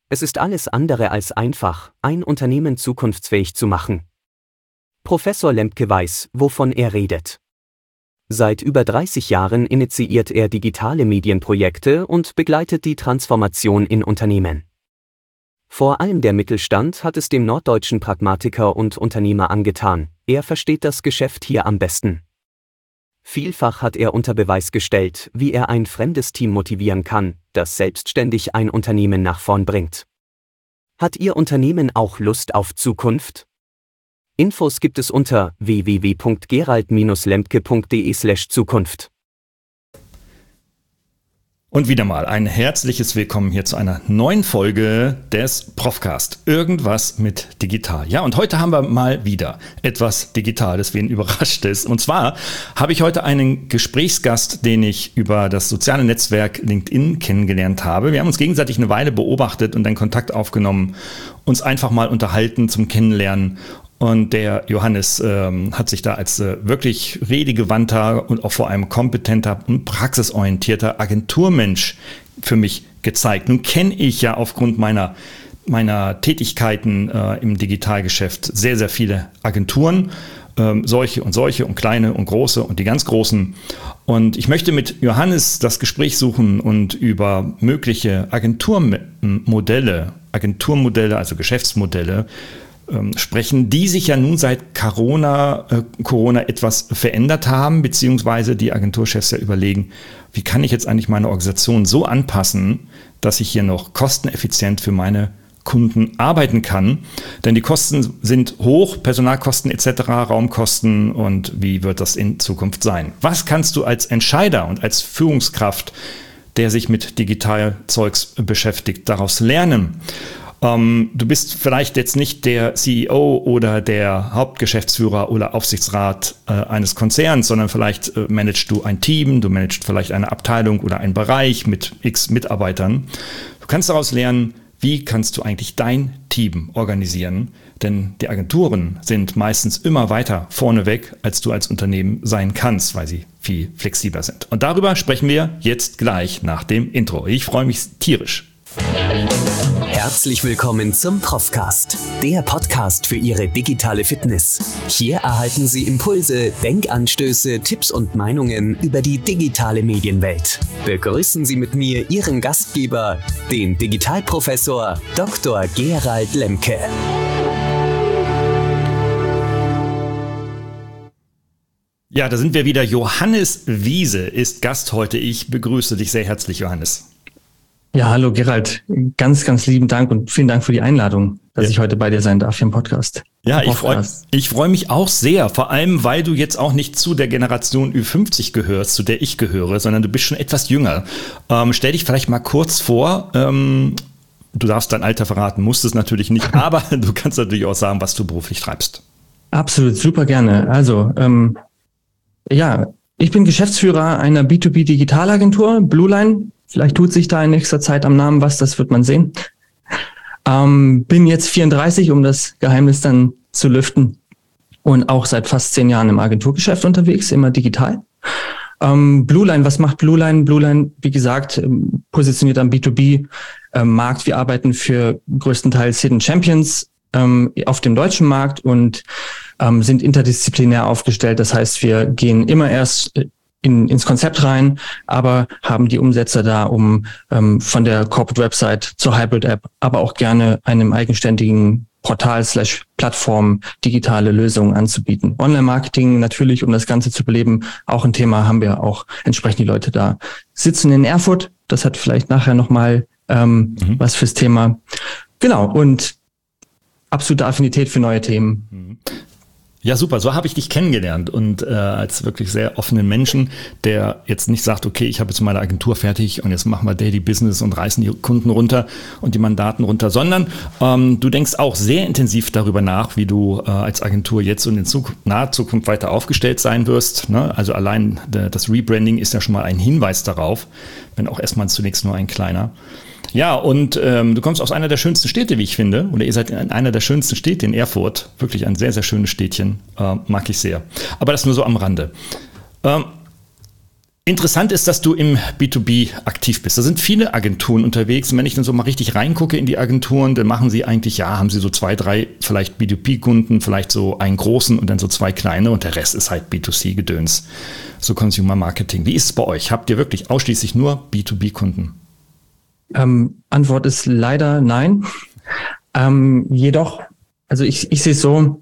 Es ist alles andere als einfach, ein Unternehmen zukunftsfähig zu machen. Professor Lemke weiß, wovon er redet. Seit über 30 Jahren initiiert er digitale Medienprojekte und begleitet die Transformation in Unternehmen. Vor allem der Mittelstand hat es dem norddeutschen Pragmatiker und Unternehmer angetan, er versteht das Geschäft hier am besten. Vielfach hat er unter Beweis gestellt, wie er ein fremdes Team motivieren kann, das selbstständig ein Unternehmen nach vorn bringt. Hat Ihr Unternehmen auch Lust auf Zukunft? Infos gibt es unter www.gerald-lemke.de/Zukunft. Und wieder mal ein herzliches Willkommen hier zu einer neuen Folge des Profcast. Irgendwas mit digital. Ja, und heute haben wir mal wieder etwas Digitales, wen überrascht ist. Und zwar habe ich heute einen Gesprächsgast, den ich über das soziale Netzwerk LinkedIn kennengelernt habe. Wir haben uns gegenseitig eine Weile beobachtet und dann Kontakt aufgenommen, uns einfach mal unterhalten zum Kennenlernen. Und der Johannes hat sich da als wirklich redegewandter und auch vor allem kompetenter und praxisorientierter Agenturmensch für mich gezeigt. Nun kenne ich ja aufgrund meiner Tätigkeiten im Digitalgeschäft sehr, sehr viele Agenturen, solche und kleine und große und die ganz großen. Und ich möchte mit Johannes das Gespräch suchen und über mögliche Agenturmodelle, also Geschäftsmodelle, sprechen, die sich ja nun seit Corona etwas verändert haben, beziehungsweise die Agenturchefs ja überlegen, wie kann ich jetzt eigentlich meine Organisation so anpassen, dass ich hier noch kosteneffizient für meine Kunden arbeiten kann. Denn die Kosten sind hoch, Personalkosten etc., Raumkosten, und wie wird das in Zukunft sein? Was kannst du als Entscheider und als Führungskraft, der sich mit Digitalzeugs beschäftigt, daraus lernen? Du bist vielleicht jetzt nicht der CEO oder der Hauptgeschäftsführer oder Aufsichtsrat eines Konzerns, sondern vielleicht managst du ein Team, du managst vielleicht eine Abteilung oder einen Bereich mit x Mitarbeitern. Du kannst daraus lernen, wie kannst du eigentlich dein Team organisieren, denn die Agenturen sind meistens immer weiter vorneweg, als du als Unternehmen sein kannst, weil sie viel flexibler sind. Und darüber sprechen wir jetzt gleich nach dem Intro. Ich freue mich tierisch. Herzlich willkommen zum Profcast, der Podcast für Ihre digitale Fitness. Hier erhalten Sie Impulse, Denkanstöße, Tipps und Meinungen über die digitale Medienwelt. Begrüßen Sie mit mir Ihren Gastgeber, den Digitalprofessor Dr. Gerald Lemke. Ja, da sind wir wieder. Johannes Wiese ist Gast heute. Ich begrüße dich sehr herzlich, Johannes. Ja, hallo Gerald, ganz, ganz lieben Dank und vielen Dank für die Einladung, dass ich heute bei dir sein darf hier im Podcast. Ja, ich freu mich auch sehr, vor allem, weil du jetzt auch nicht zu der Generation Ü50 gehörst, zu der ich gehöre, sondern du bist schon etwas jünger. Stell dich vielleicht mal kurz vor, du darfst dein Alter verraten, musst es natürlich nicht, aber du kannst natürlich auch sagen, was du beruflich treibst. Absolut, super gerne. Also, ich bin Geschäftsführer einer B2B-Digitalagentur, Blueline. Vielleicht tut sich da in nächster Zeit am Namen was, das wird man sehen. Bin jetzt 34, um das Geheimnis dann zu lüften, und auch seit fast 10 Jahren im Agenturgeschäft unterwegs, immer digital. Blueline, was macht Blueline? Blueline, wie gesagt, positioniert am B2B-Markt. Wir arbeiten für größtenteils Hidden Champions auf dem deutschen Markt und sind interdisziplinär aufgestellt. Das heißt, wir gehen immer erst ins Konzept rein, aber haben die Umsätze da, um von der Corporate Website zur Hybrid App, aber auch gerne einem eigenständigen Portal/Plattform digitale Lösungen anzubieten. Online-Marketing natürlich, um das Ganze zu beleben, auch ein Thema, haben wir auch entsprechend die Leute da sitzen in Erfurt. Das hat vielleicht nachher nochmal was fürs Thema. Genau, und absolute Affinität für neue Themen. Ja, super. So habe ich dich kennengelernt und als wirklich sehr offenen Menschen, der jetzt nicht sagt, okay, ich habe jetzt meine Agentur fertig und jetzt machen wir Daily Business und reißen die Kunden runter und die Mandaten runter, sondern du denkst auch sehr intensiv darüber nach, wie du als Agentur jetzt und in naher Zukunft weiter aufgestellt sein wirst. Ne? Also allein das Rebranding ist ja schon mal ein Hinweis darauf, wenn auch erstmal zunächst nur ein kleiner. Ja, und du kommst aus einer der schönsten Städte, wie ich finde, oder ihr seid in einer der schönsten Städte in Erfurt. Wirklich ein sehr, sehr schönes Städtchen, mag ich sehr. Aber das nur so am Rande. Interessant ist, dass du im B2B aktiv bist. Da sind viele Agenturen unterwegs. Und wenn ich dann so mal richtig reingucke in die Agenturen, dann machen sie eigentlich, haben sie so 2, 3 vielleicht B2B-Kunden, vielleicht so einen großen und dann so 2 kleine und der Rest ist halt B2C-Gedöns. So Consumer Marketing. Wie ist es bei euch? Habt ihr wirklich ausschließlich nur B2B-Kunden? Antwort ist leider nein. Jedoch, also ich sehe es so,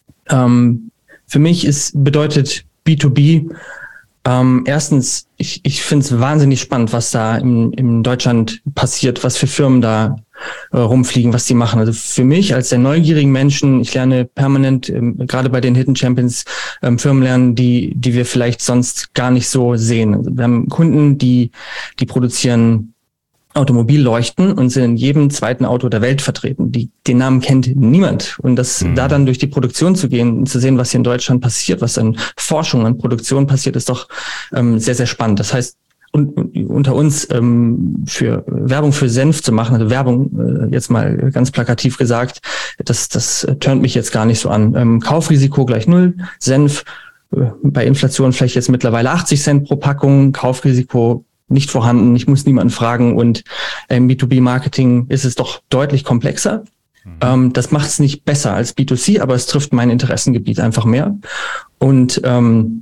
für mich bedeutet B2B, erstens, ich finde es wahnsinnig spannend, was da in Deutschland passiert, was für Firmen da rumfliegen, was die machen. Also für mich als sehr neugierigen Menschen, ich lerne permanent, gerade bei den Hidden Champions, Firmen lernen, die wir vielleicht sonst gar nicht so sehen. Also wir haben Kunden, die produzieren Automobilleuchten und sind in jedem zweiten Auto der Welt vertreten. Den Namen kennt niemand. Und da dann durch die Produktion zu gehen und zu sehen, was hier in Deutschland passiert, was an Forschung, an Produktion passiert, ist doch sehr, sehr spannend. Das heißt, unter uns für Werbung für Senf zu machen, also Werbung jetzt mal ganz plakativ gesagt, das turnt mich jetzt gar nicht so an. Kaufrisiko gleich 0, Senf bei Inflation vielleicht jetzt mittlerweile 80 Cent pro Packung, Kaufrisiko nicht vorhanden, ich muss niemanden fragen und im B2B-Marketing ist es doch deutlich komplexer. Das macht es nicht besser als B2C, aber es trifft mein Interessengebiet einfach mehr. Und im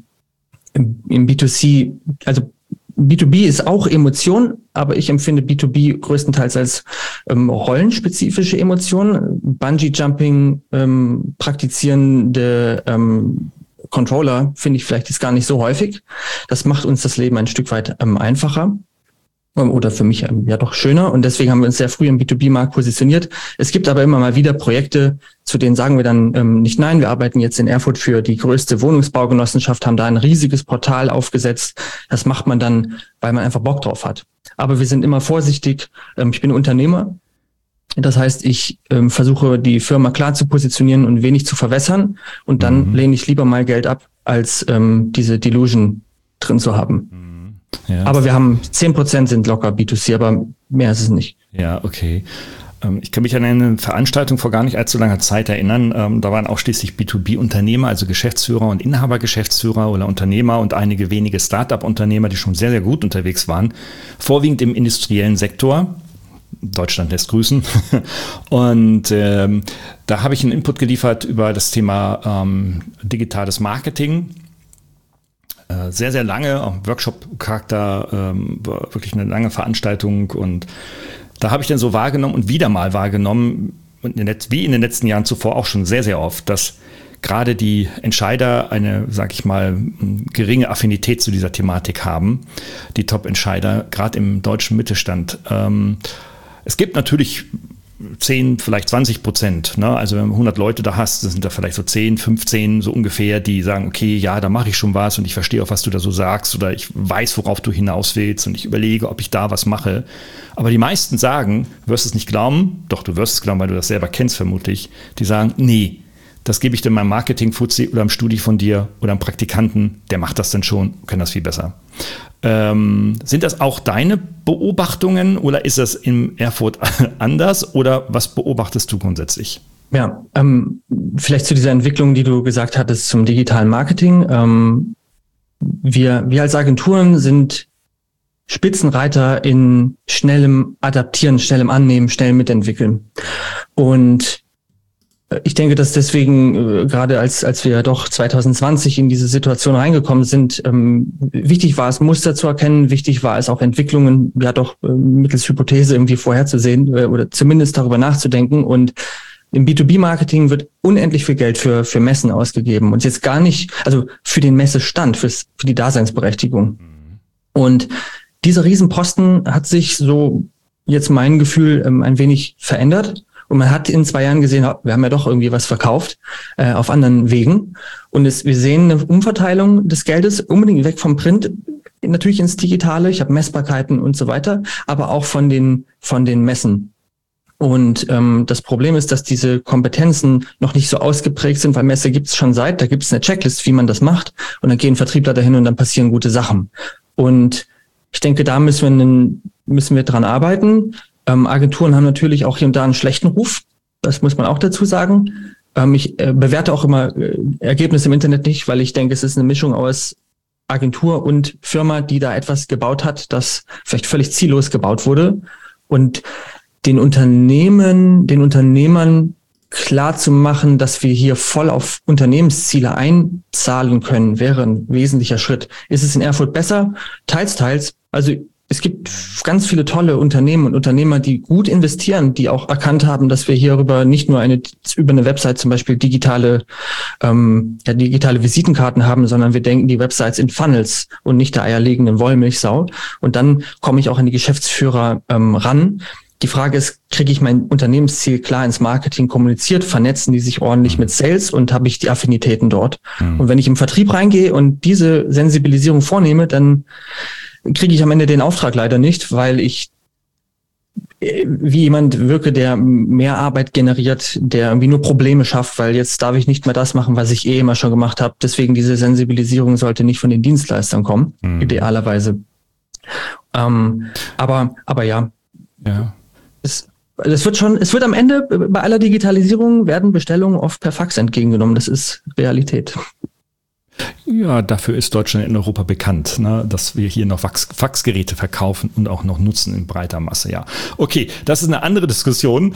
B2C, also B2B ist auch Emotion, aber ich empfinde B2B größtenteils als rollenspezifische Emotionen. Bungee-Jumping praktizierende Controller finde ich vielleicht ist gar nicht so häufig. Das macht uns das Leben ein Stück weit einfacher oder für mich ja doch schöner und deswegen haben wir uns sehr früh im B2B-Markt positioniert. Es gibt aber immer mal wieder Projekte, zu denen sagen wir dann nicht nein. Wir arbeiten jetzt in Erfurt für die größte Wohnungsbaugenossenschaft, haben da ein riesiges Portal aufgesetzt. Das macht man dann, weil man einfach Bock drauf hat. Aber wir sind immer vorsichtig. Ich bin Unternehmer. Das heißt, ich versuche, die Firma klar zu positionieren und wenig zu verwässern. Und dann lehne ich lieber mal Geld ab, als diese Delusion drin zu haben. Ja. Aber wir haben 10% sind locker B2C, aber mehr ist es nicht. Ja, okay. Ich kann mich an eine Veranstaltung vor gar nicht allzu langer Zeit erinnern. Da waren auch schließlich B2B-Unternehmer, also Geschäftsführer und Inhabergeschäftsführer oder Unternehmer und einige wenige Start-up-Unternehmer, die schon sehr, sehr gut unterwegs waren. Vorwiegend im industriellen Sektor. Deutschland lässt grüßen. Und da habe ich einen Input geliefert über das Thema digitales Marketing. Sehr, sehr lange, auch Workshop-Charakter, wirklich eine lange Veranstaltung. Und da habe ich dann so wahrgenommen und wieder mal wahrgenommen, und wie in den letzten Jahren zuvor auch schon sehr, sehr oft, dass gerade die Entscheider eine, sag ich mal, geringe Affinität zu dieser Thematik haben. Die Top-Entscheider, gerade im deutschen Mittelstand. Es gibt natürlich 10, vielleicht 20%. Ne? Also wenn du 100 Leute da hast, dann sind da vielleicht so 10, 15 so ungefähr, die sagen, okay, ja, da mache ich schon was und ich verstehe auch, was du da so sagst oder ich weiß, worauf du hinaus willst und ich überlege, ob ich da was mache. Aber die meisten sagen, du wirst es nicht glauben, doch du wirst es glauben, weil du das selber kennst vermutlich, die sagen, nee, das gebe ich dann meinem Marketing-Fuzzi oder einem Studi von dir oder einem Praktikanten, der macht das dann schon, kann das viel besser. Sind das auch deine Beobachtungen oder ist das in Erfurt anders oder was beobachtest du grundsätzlich? Ja, vielleicht zu dieser Entwicklung, die du gesagt hattest zum digitalen Marketing. Wir als Agenturen sind Spitzenreiter in schnellem Adaptieren, schnellem Annehmen, schnellem Mitentwickeln. Und ich denke, dass deswegen, gerade als wir doch 2020 in diese Situation reingekommen sind, wichtig war es, Muster zu erkennen, wichtig war es auch Entwicklungen, ja doch mittels Hypothese irgendwie vorherzusehen oder zumindest darüber nachzudenken. Und im B2B-Marketing wird unendlich viel Geld für Messen ausgegeben und jetzt gar nicht, also für den Messestand, für die Daseinsberechtigung. Und dieser Riesenposten hat sich so jetzt mein Gefühl ein wenig verändert. Und man hat in 2 Jahren gesehen, wir haben ja doch irgendwie was verkauft auf anderen Wegen. Und wir sehen eine Umverteilung des Geldes unbedingt weg vom Print, natürlich ins Digitale. Ich habe Messbarkeiten und so weiter, aber auch von den Messen. Und das Problem ist, dass diese Kompetenzen noch nicht so ausgeprägt sind, weil Messe gibt es schon da gibt es eine Checklist, wie man das macht. Und dann gehen Vertriebler dahin und dann passieren gute Sachen. Und ich denke, da müssen wir dran arbeiten. Agenturen haben natürlich auch hier und da einen schlechten Ruf. Das muss man auch dazu sagen. Ich bewerte auch immer Ergebnisse im Internet nicht, weil ich denke, es ist eine Mischung aus Agentur und Firma, die da etwas gebaut hat, das vielleicht völlig ziellos gebaut wurde. Und den Unternehmern klar zu machen, dass wir hier voll auf Unternehmensziele einzahlen können, wäre ein wesentlicher Schritt. Ist es in Erfurt besser? Teils, teils. Also es gibt ganz viele tolle Unternehmen und Unternehmer, die gut investieren, die auch erkannt haben, dass wir hierüber nicht nur über eine Website zum Beispiel digitale Visitenkarten haben, sondern wir denken die Websites in Funnels und nicht der eierlegenden Wollmilchsau. Und dann komme ich auch an die Geschäftsführer ran. Die Frage ist, kriege ich mein Unternehmensziel klar ins Marketing kommuniziert, vernetzen die sich ordentlich mit Sales und habe ich die Affinitäten dort? Und wenn ich im Vertrieb reingehe und diese Sensibilisierung vornehme, dann kriege ich am Ende den Auftrag leider nicht, weil ich wie jemand wirke, der mehr Arbeit generiert, der irgendwie nur Probleme schafft, weil jetzt darf ich nicht mehr das machen, was ich immer schon gemacht habe. Deswegen diese Sensibilisierung sollte nicht von den Dienstleistern kommen, idealerweise. Aber ja. Es wird am Ende, bei aller Digitalisierung werden Bestellungen oft per Fax entgegengenommen. Das ist Realität. Ja, dafür ist Deutschland in Europa bekannt, ne, dass wir hier noch Faxgeräte verkaufen und auch noch nutzen in breiter Masse. Ja, okay, das ist eine andere Diskussion.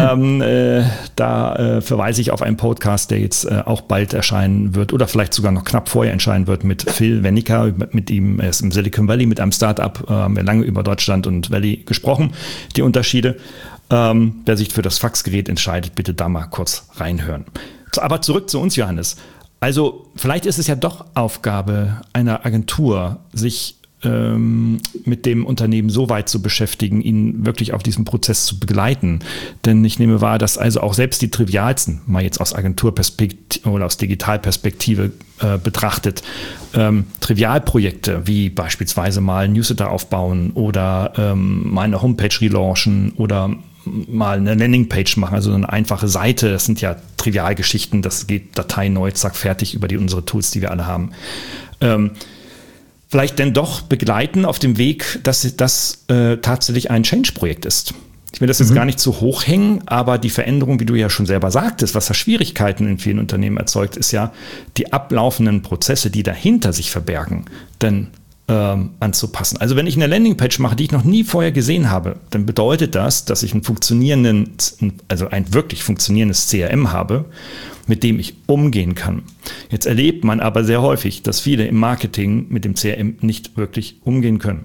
Da verweise ich auf einen Podcast, der jetzt auch bald erscheinen wird oder vielleicht sogar noch knapp vorher erscheinen wird mit Phil Wenniker. Mit ihm, er ist im Silicon Valley mit einem Startup, haben wir lange über Deutschland und Valley gesprochen, die Unterschiede. Wer sich für das Faxgerät entscheidet, bitte da mal kurz reinhören. Aber zurück zu uns, Johannes. Also vielleicht ist es ja doch Aufgabe einer Agentur, sich mit dem Unternehmen so weit zu beschäftigen, ihn wirklich auf diesem Prozess zu begleiten. Denn ich nehme wahr, dass also auch selbst die trivialsten, mal jetzt aus Agenturperspektive oder aus Digitalperspektive betrachtet, Trivialprojekte wie beispielsweise mal ein Newsletter aufbauen oder mal eine Homepage relaunchen oder mal eine Landingpage machen, also eine einfache Seite, das sind ja Trivialgeschichten, das geht Datei neu, zack, fertig über unsere Tools, die wir alle haben. Vielleicht denn doch begleiten auf dem Weg, dass das tatsächlich ein Change-Projekt ist. Ich will das jetzt gar nicht zu hoch hängen, aber die Veränderung, wie du ja schon selber sagtest, was da Schwierigkeiten in vielen Unternehmen erzeugt, ist ja die ablaufenden Prozesse, die dahinter sich verbergen, denn anzupassen. Also wenn ich eine Landingpage mache, die ich noch nie vorher gesehen habe, dann bedeutet das, dass ich ein wirklich funktionierendes CRM habe, mit dem ich umgehen kann. Jetzt erlebt man aber sehr häufig, dass viele im Marketing mit dem CRM nicht wirklich umgehen können.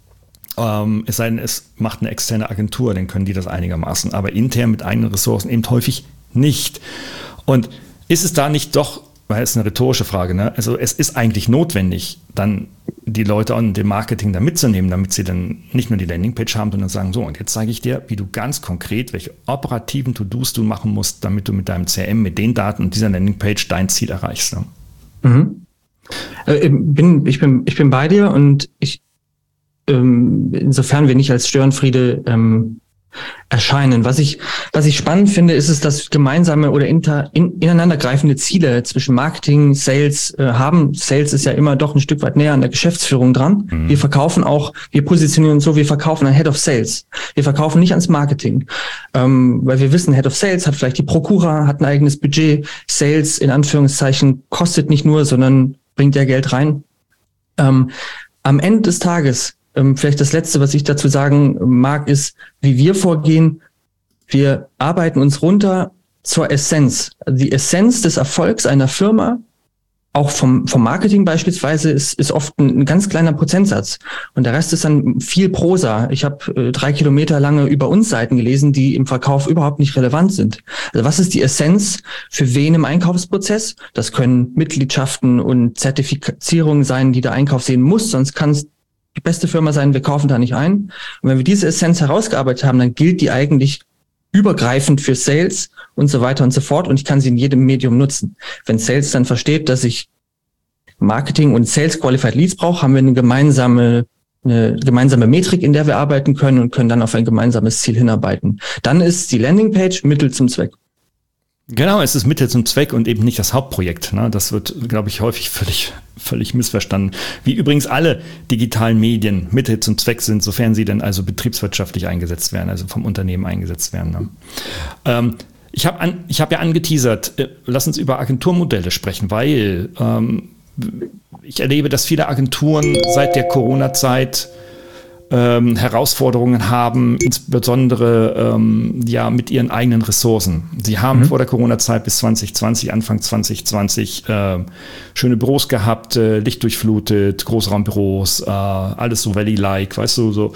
Es sei denn, es macht eine externe Agentur, dann können die das einigermaßen, aber intern mit eigenen Ressourcen eben häufig nicht. Und ist es da nicht doch, weil es eine rhetorische Frage, ne? Also es ist eigentlich notwendig, dann die Leute an dem Marketing da mitzunehmen, damit sie dann nicht nur die Landingpage haben, sondern sagen, so, und jetzt zeige ich dir, wie du ganz konkret, welche operativen To-Dos du machen musst, damit du mit deinem CRM, mit den Daten und dieser Landingpage dein Ziel erreichst. Ne? Ich bin bei dir und insofern wir nicht als Störenfriede erscheinen. Was ich spannend finde, ist es, dass gemeinsame oder ineinandergreifende Ziele zwischen Marketing, Sales haben. Sales ist ja immer doch ein Stück weit näher an der Geschäftsführung dran. Wir positionieren uns so, wir verkaufen an Head of Sales. Wir verkaufen nicht ans Marketing. Weil wir wissen, Head of Sales hat vielleicht die Prokura, hat ein eigenes Budget. Sales in Anführungszeichen kostet nicht nur, sondern bringt ja Geld rein. Am Ende des Tages, vielleicht das Letzte, was ich dazu sagen mag, ist, wie wir vorgehen. Wir arbeiten uns runter zur Essenz. Die Essenz des Erfolgs einer Firma, auch vom Marketing beispielsweise, ist oft ein ganz kleiner Prozentsatz. Und der Rest ist dann viel Prosa. Ich habe 3 Kilometer lange über uns Seiten gelesen, die im Verkauf überhaupt nicht relevant sind. Also was ist die Essenz für wen im Einkaufsprozess? Das können Mitgliedschaften und Zertifizierungen sein, die der Einkauf sehen muss, sonst kann es die beste Firma sein, wir kaufen da nicht ein. Und wenn wir diese Essenz herausgearbeitet haben, dann gilt die eigentlich übergreifend für Sales und so weiter und so fort und ich kann sie in jedem Medium nutzen. Wenn Sales dann versteht, dass ich Marketing und Sales Qualified Leads brauche, haben wir eine gemeinsame Metrik, in der wir arbeiten können und können dann auf ein gemeinsames Ziel hinarbeiten. Dann ist die Landingpage Mittel zum Zweck. Genau, es ist Mittel zum Zweck und eben nicht das Hauptprojekt. Ne? Das wird, glaube ich, häufig völlig missverstanden. Wie übrigens alle digitalen Medien Mittel zum Zweck sind, sofern sie denn also betriebswirtschaftlich eingesetzt werden, also vom Unternehmen eingesetzt werden. Ne? Ich hab ja angeteasert, lass uns über Agenturmodelle sprechen, weil ich erlebe, dass viele Agenturen seit der Corona-Zeit Herausforderungen haben, insbesondere mit ihren eigenen Ressourcen. Sie haben vor der Corona-Zeit bis 2020, Anfang 2020 schöne Büros gehabt, lichtdurchflutet, Großraumbüros, alles so Valley-like, weißt du,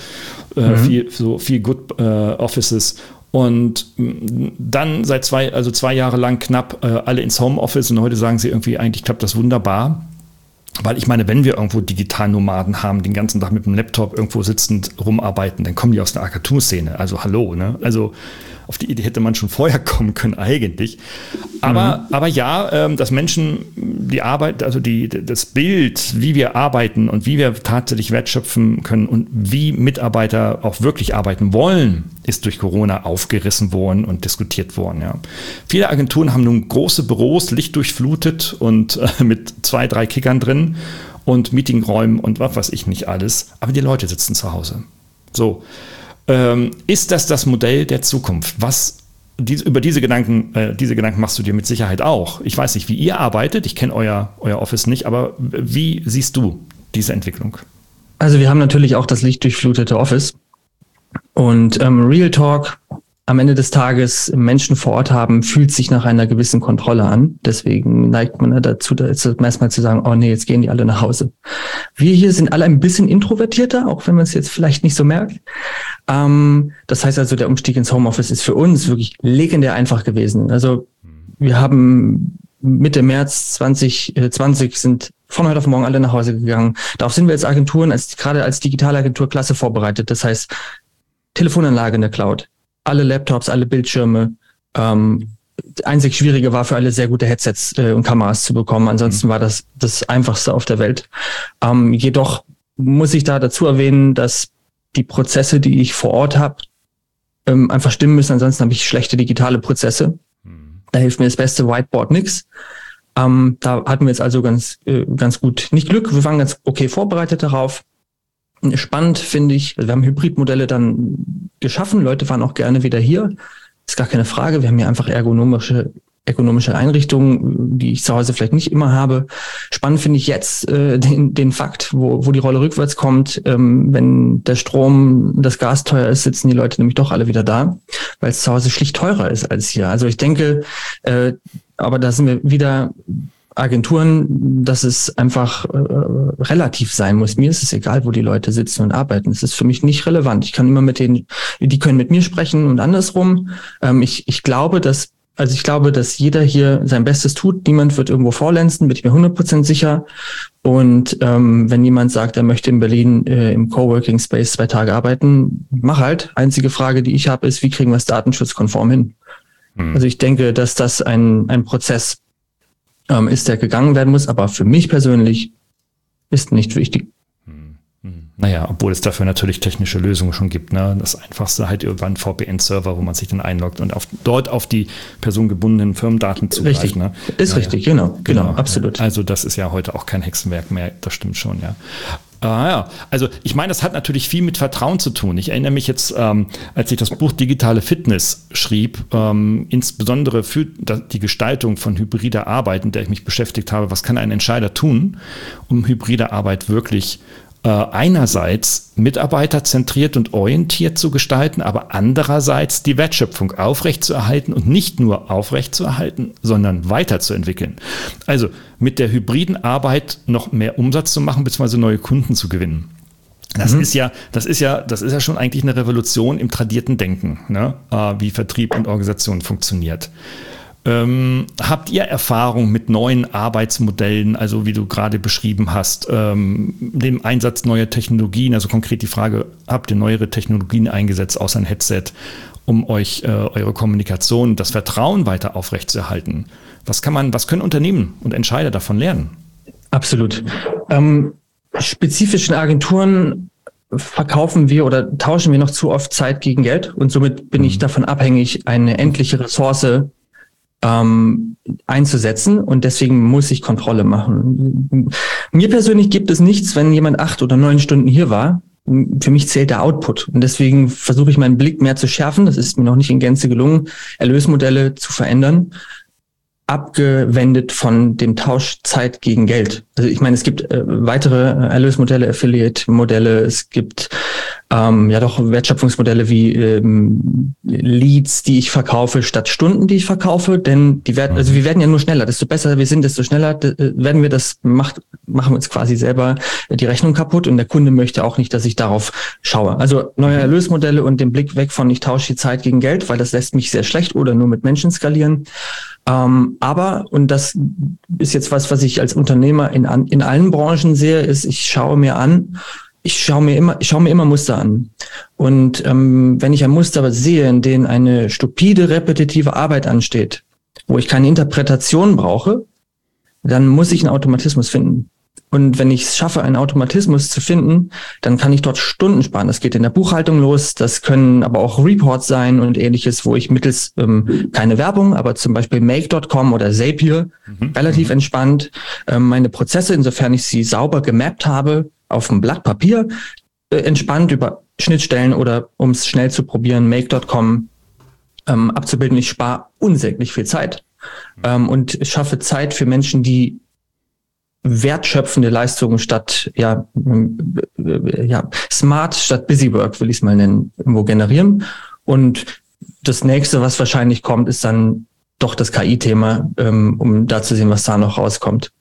viel Good Offices. Und dann seit 2 Jahre lang knapp alle ins Homeoffice und heute sagen sie irgendwie, eigentlich klappt das wunderbar. Weil ich meine, wenn wir irgendwo Digitalnomaden haben, den ganzen Tag mit dem Laptop irgendwo sitzend rumarbeiten, dann kommen die aus der Agenturszene. Also hallo, ne? Also auf die Idee hätte man schon vorher kommen können eigentlich. Aber ja, dass Menschen die Arbeit, also das Bild, wie wir arbeiten und wie wir tatsächlich wertschöpfen können und wie Mitarbeiter auch wirklich arbeiten wollen, ist durch Corona aufgerissen worden und diskutiert worden. Ja. Viele Agenturen haben nun große Büros, lichtdurchflutet und mit 2, 3 Kickern drin und Meetingräumen und was weiß ich nicht alles. Aber die Leute sitzen zu Hause. So. Ist das Modell der Zukunft? Über diese Gedanken machst du dir mit Sicherheit auch. Ich weiß nicht, wie ihr arbeitet. Ich kenne euer Office nicht, aber wie siehst du diese Entwicklung? Also wir haben natürlich auch das lichtdurchflutete Office und Real Talk. Am Ende des Tages Menschen vor Ort haben, fühlt sich nach einer gewissen Kontrolle an. Deswegen neigt man dazu, erstmal zu sagen, oh nee, jetzt gehen die alle nach Hause. Wir hier sind alle ein bisschen introvertierter, auch wenn man es jetzt vielleicht nicht so merkt. Das heißt also, der Umstieg ins Homeoffice ist für uns wirklich legendär einfach gewesen. Also wir haben Mitte März 2020 sind von heute auf morgen alle nach Hause gegangen. Darauf sind wir als Agenturen, gerade als Digitalagentur klasse vorbereitet. Das heißt, Telefonanlage in der Cloud. Alle Laptops, alle Bildschirme. Einzig Schwierige war für alle sehr gute Headsets und Kameras zu bekommen. Ansonsten war das Einfachste auf der Welt. Jedoch muss ich da dazu erwähnen, dass die Prozesse, die ich vor Ort habe, einfach stimmen müssen. Ansonsten habe ich schlechte digitale Prozesse. Da hilft mir das beste Whiteboard nix. Da hatten wir jetzt also ganz gut, nicht Glück, wir waren ganz okay vorbereitet darauf. Spannend finde ich, wir haben Hybridmodelle dann geschaffen, Leute waren auch gerne wieder hier, ist gar keine Frage, wir haben hier einfach ergonomische Einrichtungen, die ich zu Hause vielleicht nicht immer habe. Spannend finde ich jetzt den Fakt, wo die Rolle rückwärts kommt, wenn der Strom, das Gas teuer ist, sitzen die Leute nämlich doch alle wieder da, weil es zu Hause schlicht teurer ist als hier. Also ich denke, aber da sind wir wieder Agenturen, dass es einfach relativ sein muss. Mir ist es egal, wo die Leute sitzen und arbeiten. Es ist für mich nicht relevant. Ich kann immer die können mit mir sprechen und andersrum. Ich glaube, dass jeder hier sein Bestes tut. Niemand wird irgendwo faulenzen, bin ich mir 100% sicher. Und wenn jemand sagt, er möchte in Berlin im Coworking Space 2 Tage arbeiten, mach halt. Einzige Frage, die ich habe, ist, wie kriegen wir es datenschutzkonform hin? Also ich denke, dass das ein Prozess ist, der gegangen werden muss, aber für mich persönlich ist nicht wichtig. Naja, obwohl es dafür natürlich technische Lösungen schon gibt. Ne? Das Einfachste halt über einen VPN-Server, wo man sich dann einloggt und dort auf die personengebundenen Firmendaten zugreift. Richtig, ne? Ist richtig, genau, absolut. Also das ist ja heute auch kein Hexenwerk mehr, das stimmt schon, ja. Ja, also ich meine, das hat natürlich viel mit Vertrauen zu tun. Ich erinnere mich jetzt, als ich das Buch Digitale Fitness schrieb, insbesondere für die Gestaltung von hybrider Arbeit, in der ich mich beschäftigt habe, was kann ein Entscheider tun, um hybride Arbeit wirklich einerseits mitarbeiterzentriert und orientiert zu gestalten, aber andererseits die Wertschöpfung aufrechtzuerhalten und nicht nur aufrechtzuerhalten, sondern weiterzuentwickeln. Also mit der hybriden Arbeit noch mehr Umsatz zu machen, beziehungsweise neue Kunden zu gewinnen. Das ist ja schon eigentlich eine Revolution im tradierten Denken, ne? Wie Vertrieb und Organisation funktioniert. Habt ihr Erfahrung mit neuen Arbeitsmodellen, also wie du gerade beschrieben hast, dem Einsatz neuer Technologien, also konkret die Frage, habt ihr neuere Technologien eingesetzt, außer ein Headset, um euch eure Kommunikation, das Vertrauen weiter aufrechtzuerhalten? Was können Unternehmen und Entscheider davon lernen? Absolut. Spezifischen Agenturen verkaufen wir oder tauschen wir noch zu oft Zeit gegen Geld und somit bin ich davon abhängig, eine endliche Ressource einzusetzen und deswegen muss ich Kontrolle machen. Mir persönlich gibt es nichts, wenn jemand 8 oder 9 Stunden hier war. Für mich zählt der Output und deswegen versuche ich meinen Blick mehr zu schärfen. Das ist mir noch nicht in Gänze gelungen, Erlösmodelle zu verändern. abgewendet von dem Tausch Zeit gegen Geld. Also ich meine, es gibt weitere Erlösmodelle, Affiliate-Modelle, es gibt Wertschöpfungsmodelle wie Leads, die ich verkaufe, statt Stunden, die ich verkaufe, denn wir werden ja nur schneller. Desto besser wir sind, desto schneller werden wir machen wir uns quasi selber die Rechnung kaputt und der Kunde möchte auch nicht, dass ich darauf schaue. Also neue Erlösmodelle und den Blick weg von ich tausche die Zeit gegen Geld, weil das lässt mich sehr schlecht oder nur mit Menschen skalieren. Aber, und das ist jetzt was ich als Unternehmer in allen Branchen sehe, ist, ich schaue mir immer Muster an. Und wenn ich ein Muster sehe, in dem eine stupide, repetitive Arbeit ansteht, wo ich keine Interpretation brauche, dann muss ich einen Automatismus finden. Und wenn ich es schaffe, einen Automatismus zu finden, dann kann ich dort Stunden sparen. Das geht in der Buchhaltung los, das können aber auch Reports sein und ähnliches, wo ich mittels keine Werbung, aber zum Beispiel Make.com oder Zapier relativ entspannt meine Prozesse, insofern ich sie sauber gemappt habe, auf einem Blatt Papier, entspannt über Schnittstellen oder um es schnell zu probieren, Make.com abzubilden. Ich spare unsäglich viel Zeit und schaffe Zeit für Menschen, die wertschöpfende Leistungen statt smart statt busy work, will ich es mal nennen, irgendwo generieren. Und das nächste, was wahrscheinlich kommt, ist dann doch das KI-Thema, um da zu sehen, was da noch rauskommt.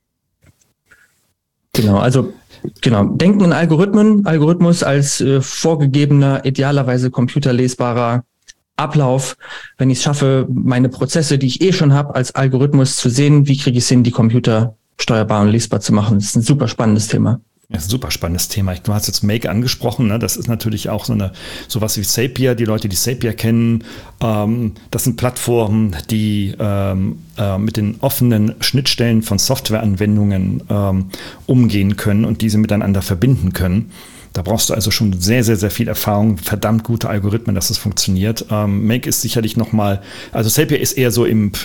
Denken in Algorithmus als vorgegebener, idealerweise computerlesbarer Ablauf, wenn ich es schaffe, meine Prozesse, die ich schon habe, als Algorithmus zu sehen, wie kriege ich es hin, die Computer steuerbar und lesbar zu machen. Das ist ein super spannendes Thema. Das ist ein super spannendes Thema. Du hast jetzt Make angesprochen, ne? Das ist natürlich auch sowas wie Zapier, die Leute, die Zapier kennen. Das sind Plattformen, die mit den offenen Schnittstellen von Softwareanwendungen umgehen können und diese miteinander verbinden können. Da brauchst du also schon sehr, sehr, sehr viel Erfahrung, verdammt gute Algorithmen, dass es funktioniert. Make ist sicherlich nochmal, also Zapier ist eher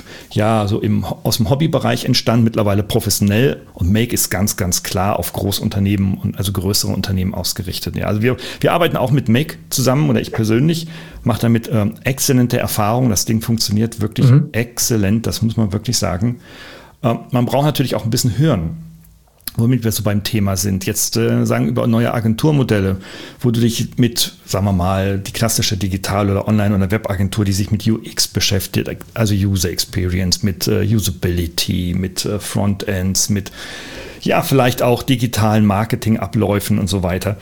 aus dem Hobbybereich entstanden, mittlerweile professionell, und Make ist ganz, ganz klar auf Großunternehmen und also größere Unternehmen ausgerichtet. Ja, also wir arbeiten auch mit Make zusammen, oder ich persönlich mache damit exzellente Erfahrungen. Das Ding funktioniert wirklich exzellent, das muss man wirklich sagen. Man braucht natürlich auch ein bisschen Hirn, womit wir so beim Thema sind. Jetzt sagen über neue Agenturmodelle, wo du dich mit, sagen wir mal, die klassische Digital- oder Online- oder Webagentur, die sich mit UX beschäftigt, also User Experience, mit Usability, mit Frontends, mit vielleicht auch digitalen Marketingabläufen und so weiter.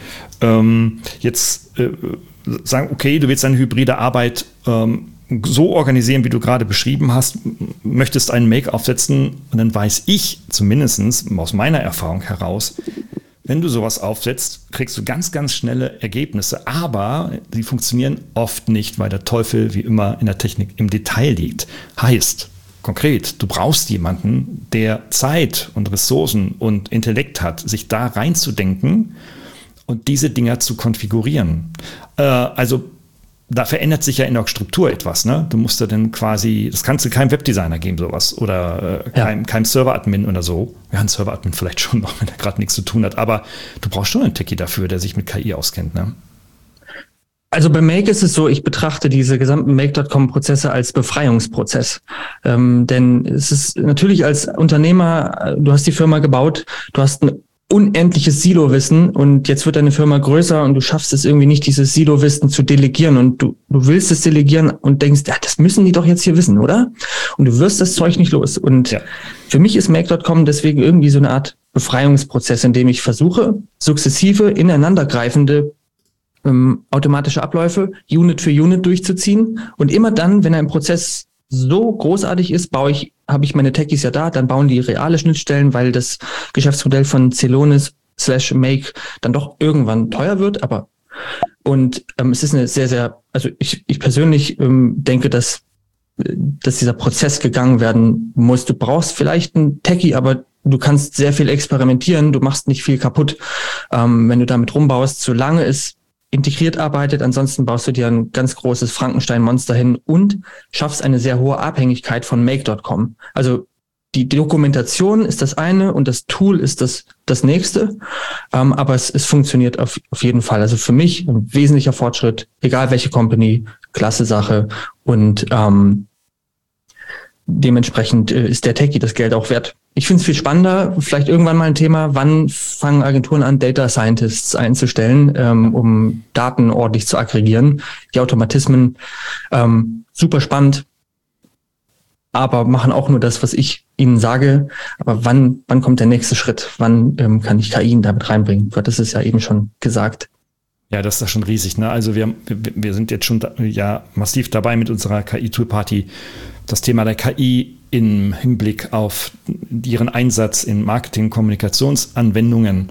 Jetzt sagen, okay, du willst eine hybride Arbeit so organisieren, wie du gerade beschrieben hast, möchtest einen Make aufsetzen, und dann weiß ich zumindest aus meiner Erfahrung heraus, wenn du sowas aufsetzt, kriegst du ganz, ganz schnelle Ergebnisse, aber die funktionieren oft nicht, weil der Teufel wie immer in der Technik im Detail liegt. Heißt, konkret, du brauchst jemanden, der Zeit und Ressourcen und Intellekt hat, sich da reinzudenken und diese Dinger zu konfigurieren. Da verändert sich ja in der Struktur etwas, ne? Du musst ja dann quasi, das kannst du keinem Webdesigner geben, sowas, oder keinem Server-Admin oder so. Ja, ein Server-Admin vielleicht schon noch, wenn er gerade nichts zu tun hat, aber du brauchst schon einen Techie dafür, der sich mit KI auskennt, ne? Also bei Make ist es so, ich betrachte diese gesamten Make.com-Prozesse als Befreiungsprozess. Denn es ist natürlich als Unternehmer, du hast die Firma gebaut, du hast ein unendliches Silo-Wissen und jetzt wird deine Firma größer und du schaffst es irgendwie nicht, dieses Silo-Wissen zu delegieren und du willst es delegieren und denkst, das müssen die doch jetzt hier wissen, oder? Und du wirst das Zeug nicht los. Und für mich ist Make.com deswegen irgendwie so eine Art Befreiungsprozess, in dem ich versuche, sukzessive ineinandergreifende automatische Abläufe Unit für Unit durchzuziehen und immer dann, wenn ein Prozess so großartig ist, habe ich meine Techies ja da, dann bauen die reale Schnittstellen, weil das Geschäftsmodell von Celonis/Make dann doch irgendwann teuer wird, es ist eine sehr, sehr, also ich persönlich denke, dass dieser Prozess gegangen werden muss. Du brauchst vielleicht einen Techie, aber du kannst sehr viel experimentieren, du machst nicht viel kaputt, wenn du damit rumbaust, solange es integriert arbeitet. Ansonsten baust du dir ein ganz großes Frankenstein-Monster hin und schaffst eine sehr hohe Abhängigkeit von Make.com. Also die Dokumentation ist das eine und das Tool ist das nächste. Aber es funktioniert auf jeden Fall. Also für mich ein wesentlicher Fortschritt, egal welche Company, klasse Sache. Und dementsprechend ist der Techie das Geld auch wert. Ich finde es viel spannender, vielleicht irgendwann mal ein Thema, wann fangen Agenturen an, Data Scientists einzustellen, um Daten ordentlich zu aggregieren. Die Automatismen, super spannend, aber machen auch nur das, was ich ihnen sage. Aber wann kommt der nächste Schritt? Wann kann ich KI damit reinbringen? Das ist ja eben schon gesagt. Ja, das ist ja schon riesig, ne? Also wir sind jetzt schon massiv dabei mit unserer KI-Tool-Party, das Thema der KI im Hinblick auf ihren Einsatz in Marketing-, Kommunikationsanwendungen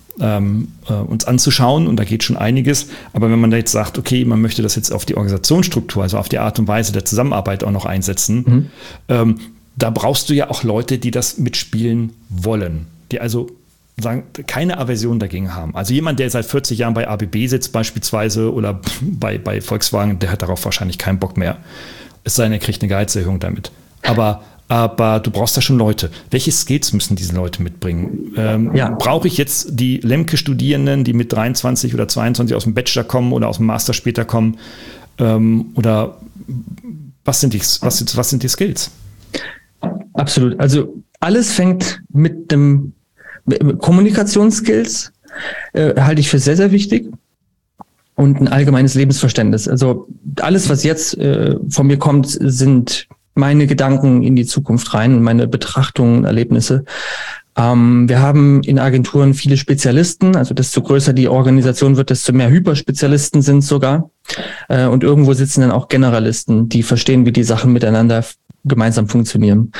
uns anzuschauen, und da geht schon einiges. Aber wenn man da jetzt sagt, okay, man möchte das jetzt auf die Organisationsstruktur, also auf die Art und Weise der Zusammenarbeit auch noch einsetzen, da brauchst du ja auch Leute, die das mitspielen wollen, die also sagen, keine Aversion dagegen haben. Also jemand, der seit 40 Jahren bei ABB sitzt beispielsweise oder bei Volkswagen, der hat darauf wahrscheinlich keinen Bock mehr. Es sei denn, er kriegt eine Gehaltserhöhung damit. Aber du brauchst da schon Leute. Welche Skills müssen diese Leute mitbringen? Brauche ich jetzt die Lemke-Studierenden, die mit 23 oder 22 aus dem Bachelor kommen oder aus dem Master später kommen? Oder was sind die Skills? Absolut. Also alles fängt mit dem Kommunikationsskills, halte ich für sehr, sehr wichtig, und ein allgemeines Lebensverständnis. Also alles, was jetzt von mir kommt, sind meine Gedanken in die Zukunft rein, meine Betrachtungen, Erlebnisse. Wir haben in Agenturen viele Spezialisten, also desto größer die Organisation wird, desto mehr Hyperspezialisten sind sogar. Und irgendwo sitzen dann auch Generalisten, die verstehen, wie die Sachen miteinander gemeinsam funktionieren.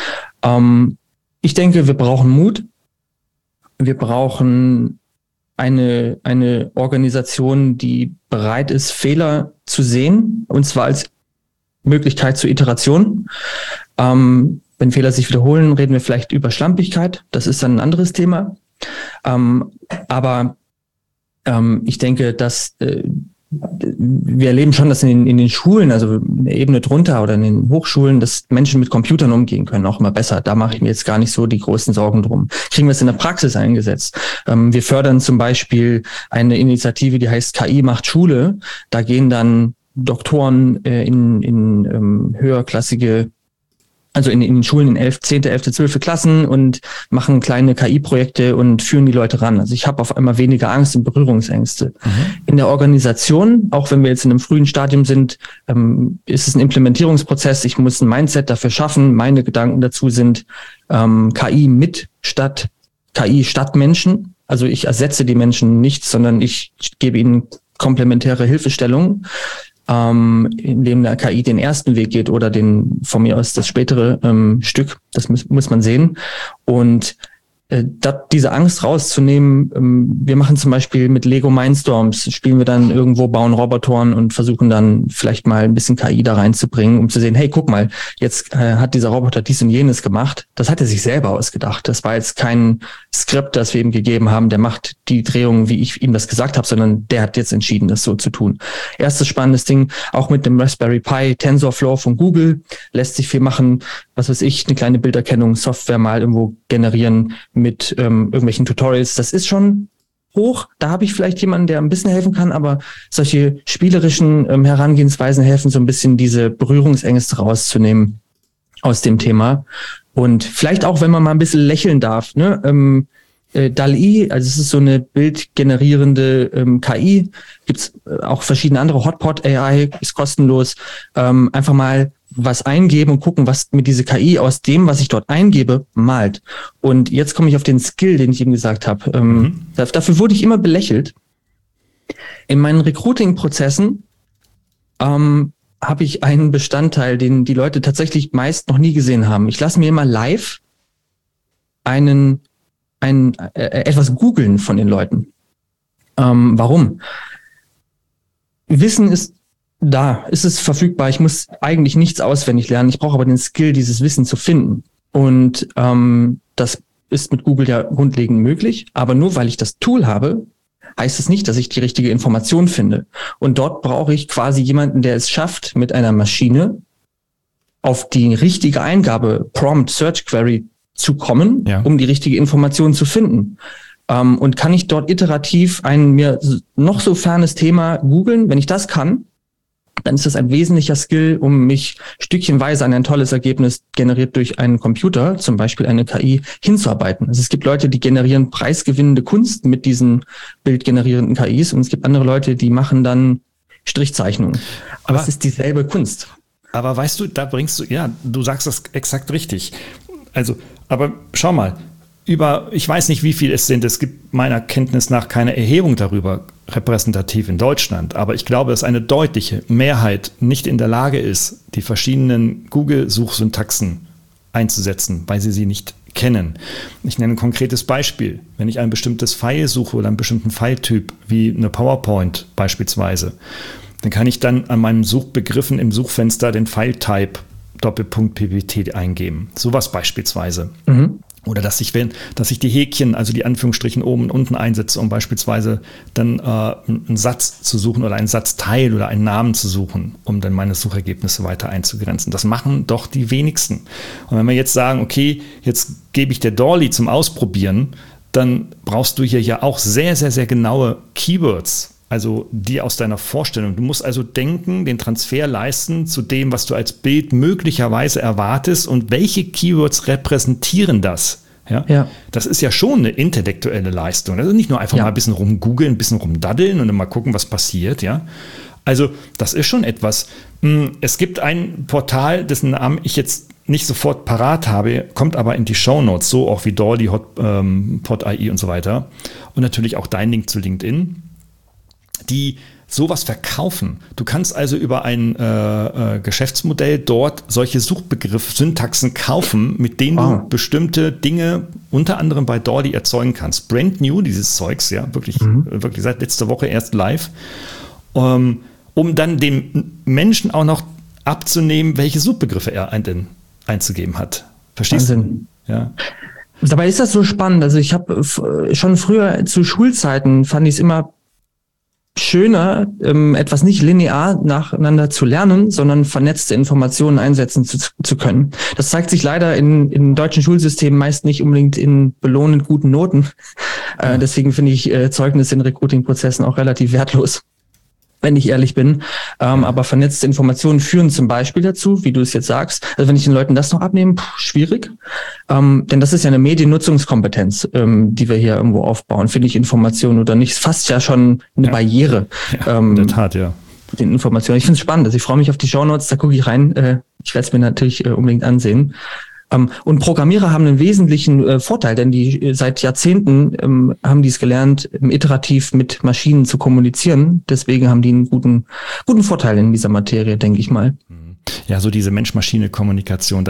Ich denke, wir brauchen Mut. Wir brauchen eine Organisation, die bereit ist, Fehler zu sehen, und zwar als Möglichkeit zur Iteration. Wenn Fehler sich wiederholen, reden wir vielleicht über Schlampigkeit. Das ist dann ein anderes Thema. Aber ich denke, dass wir erleben schon, dass in den Schulen, also in der Ebene drunter oder in den Hochschulen, dass Menschen mit Computern umgehen können, auch immer besser. Da mache ich mir jetzt gar nicht so die großen Sorgen drum. Kriegen wir es in der Praxis eingesetzt? Wir fördern zum Beispiel eine Initiative, die heißt KI macht Schule. Da gehen dann Doktoren in höherklassige, also in den Schulen in 11., 10., 11., 12. Klassen und machen kleine KI-Projekte und führen die Leute ran. Also ich habe auf einmal weniger Angst und Berührungsängste. In der Organisation, auch wenn wir jetzt in einem frühen Stadium sind, ist es ein Implementierungsprozess. Ich muss ein Mindset dafür schaffen. Meine Gedanken dazu sind KI statt Menschen. Also ich ersetze die Menschen nicht, sondern ich gebe ihnen komplementäre Hilfestellungen, indem der KI den ersten Weg geht oder von mir aus das spätere Stück. Das muss man sehen. Und diese Angst rauszunehmen, wir machen zum Beispiel mit Lego Mindstorms, spielen wir dann irgendwo, bauen Robotoren und versuchen dann vielleicht mal ein bisschen KI da reinzubringen, um zu sehen, hey, guck mal, jetzt hat dieser Roboter dies und jenes gemacht. Das hat er sich selber ausgedacht. Das war jetzt kein Skript, das wir ihm gegeben haben, der macht die Drehung, wie ich ihm das gesagt habe, sondern der hat jetzt entschieden, das so zu tun. Erstes spannendes Ding, auch mit dem Raspberry Pi, TensorFlow von Google, lässt sich viel machen, was weiß ich, eine kleine Bilderkennungssoftware mal irgendwo generieren mit irgendwelchen Tutorials. Das ist schon hoch. Da habe ich vielleicht jemanden, der ein bisschen helfen kann, aber solche spielerischen Herangehensweisen helfen, so ein bisschen diese Berührungsängste rauszunehmen aus dem Thema. Und vielleicht auch, wenn man mal ein bisschen lächeln darf, ne? DALL-E, also es ist so eine bildgenerierende KI, gibt's auch verschiedene andere, Hotpot AI ist kostenlos, einfach mal was eingeben und gucken, was mit dieser KI aus dem, was ich dort eingebe, malt. Und jetzt komme ich auf den Skill, den ich eben gesagt habe. Dafür wurde ich immer belächelt. In meinen Recruiting-Prozessen habe ich einen Bestandteil, den die Leute tatsächlich meist noch nie gesehen haben. Ich lasse mir immer live etwas googeln von den Leuten. Warum? Wissen ist da, ist es verfügbar. Ich muss eigentlich nichts auswendig lernen. Ich brauche aber den Skill, dieses Wissen zu finden. Und das ist mit Google ja grundlegend möglich. Aber nur weil ich das Tool habe, heißt es nicht, dass ich die richtige Information finde. Und dort brauche ich quasi jemanden, der es schafft, mit einer Maschine auf die richtige Eingabe, Prompt, Search Query zu kommen, um die richtige Information zu finden. Und kann ich dort iterativ ein mir noch so fernes Thema googeln? Wenn ich das kann, dann ist das ein wesentlicher Skill, um mich stückchenweise an ein tolles Ergebnis generiert durch einen Computer, zum Beispiel eine KI, hinzuarbeiten. Also es gibt Leute, die generieren preisgewinnende Kunst mit diesen bildgenerierenden KIs und es gibt andere Leute, die machen dann Strichzeichnungen. Aber es ist dieselbe Kunst. Aber weißt du, da bringst du, ja, du sagst das exakt richtig. Also, aber schau mal, ich weiß nicht, wie viel es sind. Es gibt meiner Kenntnis nach keine Erhebung darüber, repräsentativ in Deutschland. Aber ich glaube, dass eine deutliche Mehrheit nicht in der Lage ist, die verschiedenen Google-Suchsyntaxen einzusetzen, weil sie nicht kennen. Ich nenne ein konkretes Beispiel. Wenn ich ein bestimmtes File suche oder einen bestimmten File-Typ, wie eine PowerPoint beispielsweise, dann kann ich dann an meinen Suchbegriffen im Suchfenster den File-Type .ppt eingeben. Sowas beispielsweise. Mhm. Oder dass ich die Häkchen, also die Anführungsstrichen oben und unten einsetze, um beispielsweise dann einen Satz zu suchen oder einen Satzteil oder einen Namen zu suchen, um dann meine Suchergebnisse weiter einzugrenzen. Das machen doch die wenigsten. Und wenn wir jetzt sagen, okay, jetzt gebe ich dir Dolly zum Ausprobieren, dann brauchst du hier ja auch sehr, sehr, sehr genaue Keywords. Also die aus deiner Vorstellung. Du musst also denken, den Transfer leisten zu dem, was du als Bild möglicherweise erwartest und welche Keywords repräsentieren das. Ja? Das ist ja schon eine intellektuelle Leistung. Das ist nicht nur einfach mal ein bisschen rumgoogeln, ein bisschen rumdaddeln und dann mal gucken, was passiert. Ja? Also das ist schon etwas. Es gibt ein Portal, dessen Namen ich jetzt nicht sofort parat habe, kommt aber in die Shownotes, so auch wie Dolly, Pod.ai und so weiter. Und natürlich auch dein Link zu LinkedIn, die sowas verkaufen. Du kannst also über ein Geschäftsmodell dort solche Suchbegriff-Syntaxen kaufen, mit denen du bestimmte Dinge unter anderem bei Dolly erzeugen kannst. Brand new, dieses Zeugs, ja, wirklich seit letzter Woche erst live, um dann dem Menschen auch noch abzunehmen, welche Suchbegriffe er einzugeben hat. Verstehst du? Ja. Dabei ist das so spannend. Also ich habe schon früher zu Schulzeiten fand ich es immer schöner, etwas nicht linear nacheinander zu lernen, sondern vernetzte Informationen einsetzen zu können. Das zeigt sich leider in deutschen Schulsystemen meist nicht unbedingt in belohnend guten Noten. Deswegen finde ich Zeugnisse in Recruiting-Prozessen auch relativ wertlos, wenn ich ehrlich bin. Aber vernetzte Informationen führen zum Beispiel dazu, wie du es jetzt sagst. Also wenn ich den Leuten das noch abnehme, schwierig. Denn das ist ja eine Mediennutzungskompetenz, die wir hier irgendwo aufbauen. Finde ich Informationen oder nicht? Ist fast ja schon eine Barriere. Ja, in der Tat, ja. Den Informationen. Ich finde es spannend. Also ich freue mich auf die Shownotes, da gucke ich rein. Ich werde es mir natürlich unbedingt ansehen. Und Programmierer haben einen wesentlichen Vorteil, denn die seit Jahrzehnten haben die es gelernt, iterativ mit Maschinen zu kommunizieren. Deswegen haben die einen guten Vorteil in dieser Materie, denke ich mal. Ja, so diese Mensch-Maschine-Kommunikation,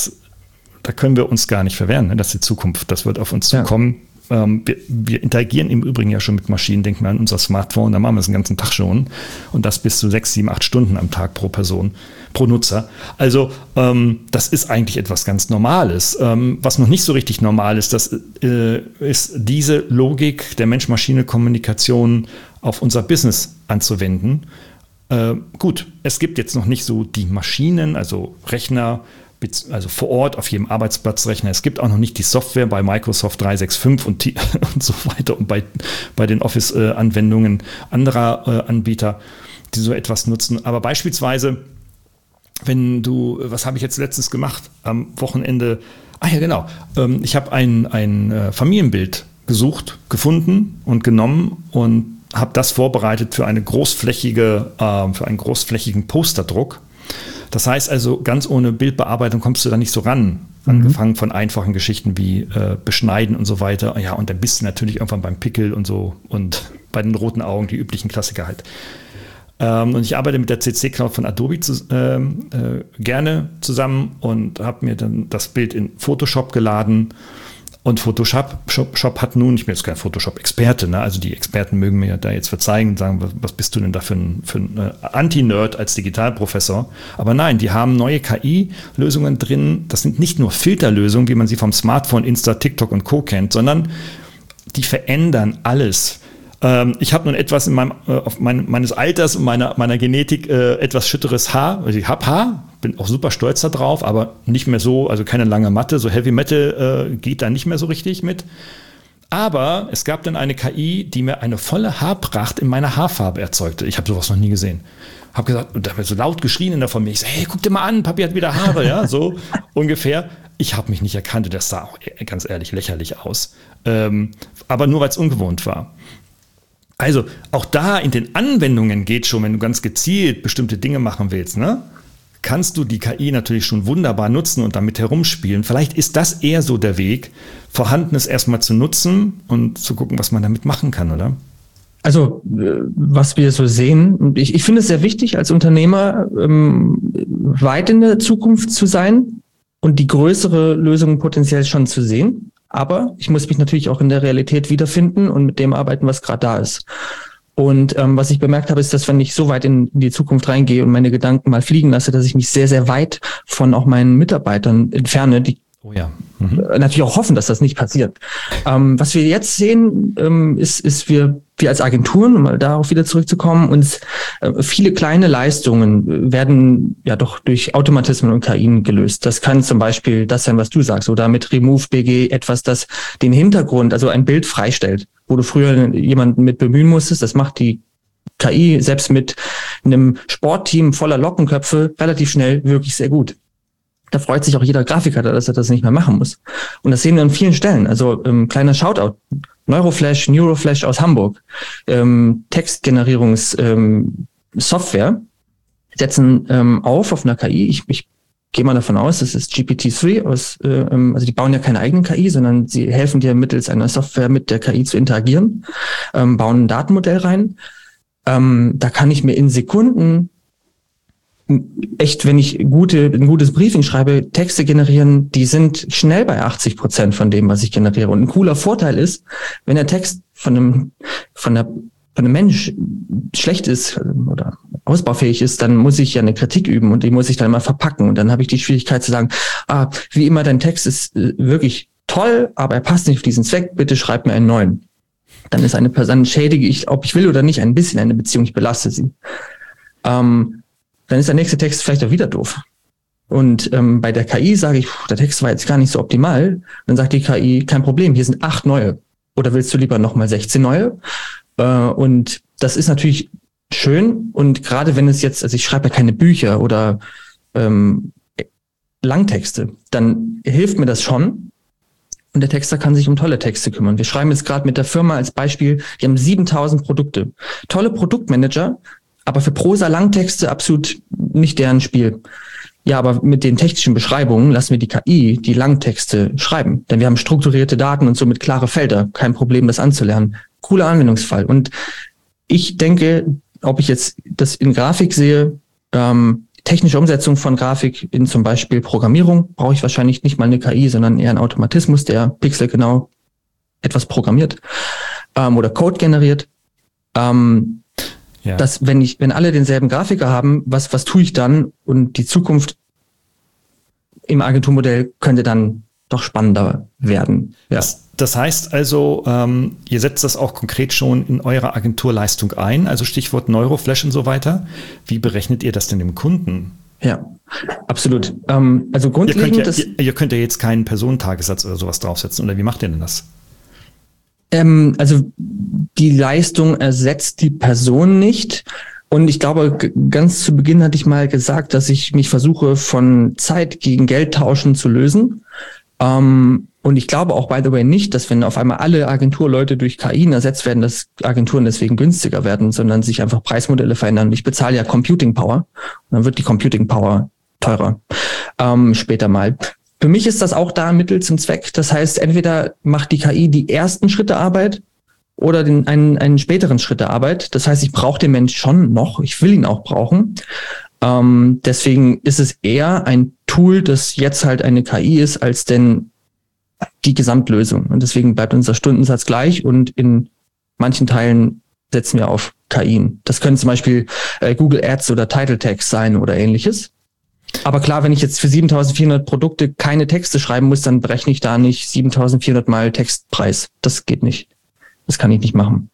da können wir uns gar nicht verwehren. Ne? Das ist die Zukunft. Das wird auf uns zukommen. Wir interagieren im Übrigen ja schon mit Maschinen. Denken wir an unser Smartphone, da machen wir es den ganzen Tag schon. Und das bis zu 6, 7, 8 Stunden am Tag pro Person, pro Nutzer. Also das ist eigentlich etwas ganz Normales. Was noch nicht so richtig normal ist, das ist diese Logik der Mensch-Maschine-Kommunikation auf unser Business anzuwenden. Gut, es gibt jetzt noch nicht so die Maschinen, also Rechner, also vor Ort auf jedem Arbeitsplatzrechner. Es gibt auch noch nicht die Software bei Microsoft 365 und so weiter und bei den Office-Anwendungen anderer Anbieter, die so etwas nutzen. Aber beispielsweise, was habe ich jetzt letztens gemacht? Am Wochenende, ich habe ein Familienbild gefunden und genommen und habe das vorbereitet für einen großflächigen Posterdruck. Das heißt also, ganz ohne Bildbearbeitung kommst du da nicht so ran. Angefangen von einfachen Geschichten wie Beschneiden und so weiter. Ja, und dann bist du natürlich irgendwann beim Pickel und so und bei den roten Augen, die üblichen Klassiker halt. Und ich arbeite mit der CC Cloud von Adobe gerne zusammen und habe mir dann das Bild in Photoshop geladen. Und Photoshop hat nun, ich bin jetzt kein Photoshop-Experte, ne? Also die Experten mögen mir da jetzt verzeihen und sagen, was bist du denn da für ein Anti-Nerd als Digitalprofessor? Aber nein, die haben neue KI-Lösungen drin. Das sind nicht nur Filterlösungen, wie man sie vom Smartphone, Insta, TikTok und Co. kennt, sondern die verändern alles. Ich habe nun etwas meines Alters und meiner Genetik etwas schütteres Haar. Also ich habe Haar, bin auch super stolz darauf, aber nicht mehr so, also keine lange Matte, so Heavy Metal geht da nicht mehr so richtig mit. Aber es gab dann eine KI, die mir eine volle Haarpracht in meiner Haarfarbe erzeugte. Ich habe sowas noch nie gesehen. Habe gesagt, und da habe so laut geschrien in der Familie. Ich so, hey, guck dir mal an, Papi hat wieder Haare, ja, so ungefähr. Ich habe mich nicht erkannt, das sah auch ganz ehrlich lächerlich aus. Aber nur, weil es ungewohnt war. Also auch da in den Anwendungen geht schon, wenn du ganz gezielt bestimmte Dinge machen willst, ne, kannst du die KI natürlich schon wunderbar nutzen und damit herumspielen. Vielleicht ist das eher so der Weg, Vorhandenes erstmal zu nutzen und zu gucken, was man damit machen kann, oder? Also was wir so sehen, ich finde es sehr wichtig, als Unternehmer weit in der Zukunft zu sein und die größere Lösung potenziell schon zu sehen. Aber ich muss mich natürlich auch in der Realität wiederfinden und mit dem arbeiten, was gerade da ist. Und was ich bemerkt habe, ist, dass wenn ich so weit in die Zukunft reingehe und meine Gedanken mal fliegen lasse, dass ich mich sehr, sehr weit von auch meinen Mitarbeitern entferne, die natürlich auch hoffen, dass das nicht passiert. Was wir jetzt sehen, ist wir als Agenturen, um mal darauf wieder zurückzukommen, uns viele kleine Leistungen werden ja doch durch Automatismen und KI gelöst. Das kann zum Beispiel das sein, was du sagst, oder mit Remove BG etwas, das den Hintergrund, also ein Bild freistellt, wo du früher jemanden mit bemühen musstest. Das macht die KI selbst mit einem Sportteam voller Lockenköpfe relativ schnell wirklich sehr gut. Da freut sich auch jeder Grafiker, dass er das nicht mehr machen muss. Und das sehen wir an vielen Stellen. Also kleiner Shoutout. Neuroflash aus Hamburg. Textgenerierungssoftware setzen auf einer KI. Ich gehe mal davon aus, das ist GPT-3 also die bauen ja keine eigene KI, sondern sie helfen dir mittels einer Software mit der KI zu interagieren, bauen ein Datenmodell rein. Da kann ich mir in Sekunden echt, wenn ich ein gutes Briefing schreibe, Texte generieren, die sind schnell bei 80% von dem, was ich generiere. Und ein cooler Vorteil ist, wenn der Text von einem Mensch schlecht ist oder ausbaufähig ist, dann muss ich ja eine Kritik üben und die muss ich dann mal verpacken. Und dann habe ich die Schwierigkeit zu sagen, wie immer, dein Text ist wirklich toll, aber er passt nicht auf diesen Zweck, bitte schreib mir einen neuen. Dann ist eine Person, schädige ich, ob ich will oder nicht, ein bisschen eine Beziehung, ich belaste sie. Dann ist der nächste Text vielleicht auch wieder doof. Und bei der KI sage ich, der Text war jetzt gar nicht so optimal. Dann sagt die KI, kein Problem, hier sind 8 neue. Oder willst du lieber nochmal 16 neue? Und das ist natürlich schön. Und gerade wenn es jetzt, also ich schreibe ja keine Bücher oder Langtexte, dann hilft mir das schon. Und der Texter kann sich um tolle Texte kümmern. Wir schreiben jetzt gerade mit der Firma als Beispiel, die haben 7000 Produkte. Tolle Produktmanager, aber für Prosa-Langtexte absolut nicht deren Spiel. Ja, aber mit den technischen Beschreibungen lassen wir die KI die Langtexte schreiben. Denn wir haben strukturierte Daten und somit klare Felder. Kein Problem, das anzulernen. Cooler Anwendungsfall. Und ich denke, ob ich jetzt das in Grafik sehe, technische Umsetzung von Grafik in zum Beispiel Programmierung, brauche ich wahrscheinlich nicht mal eine KI, sondern eher einen Automatismus, der pixelgenau etwas programmiert oder Code generiert. Ja. Dass wenn alle denselben Grafiker haben, was tue ich dann? Und die Zukunft im Agenturmodell könnte dann doch spannender werden. Ja. Das heißt also, ihr setzt das auch konkret schon in eurer Agenturleistung ein, also Stichwort Neuroflash und so weiter. Wie berechnet ihr das denn dem Kunden? Ja, absolut. Also grundlegend ihr könnt ja jetzt keinen Personentagessatz oder sowas draufsetzen, oder wie macht ihr denn das? Also die Leistung ersetzt die Person nicht. Und ich glaube, ganz zu Beginn hatte ich mal gesagt, dass ich mich versuche, von Zeit gegen Geld tauschen zu lösen. Und ich glaube auch, by the way, nicht, dass wenn auf einmal alle Agenturleute durch KI ersetzt werden, dass Agenturen deswegen günstiger werden, sondern sich einfach Preismodelle verändern. Ich bezahle ja Computing Power und dann wird die Computing Power teurer später mal. Für mich ist das auch da ein Mittel zum Zweck. Das heißt, entweder macht die KI die ersten Schritte Arbeit oder einen späteren Schritt der Arbeit. Das heißt, ich brauche den Mensch schon noch. Ich will ihn auch brauchen. Deswegen ist es eher ein Tool, das jetzt halt eine KI ist, als denn die Gesamtlösung. Und deswegen bleibt unser Stundensatz gleich und in manchen Teilen setzen wir auf KIen. Das können zum Beispiel Google Ads oder Title Tags sein oder ähnliches. Aber klar, wenn ich jetzt für 7400 Produkte keine Texte schreiben muss, dann berechne ich da nicht 7400 mal Textpreis. Das geht nicht. Das kann ich nicht machen.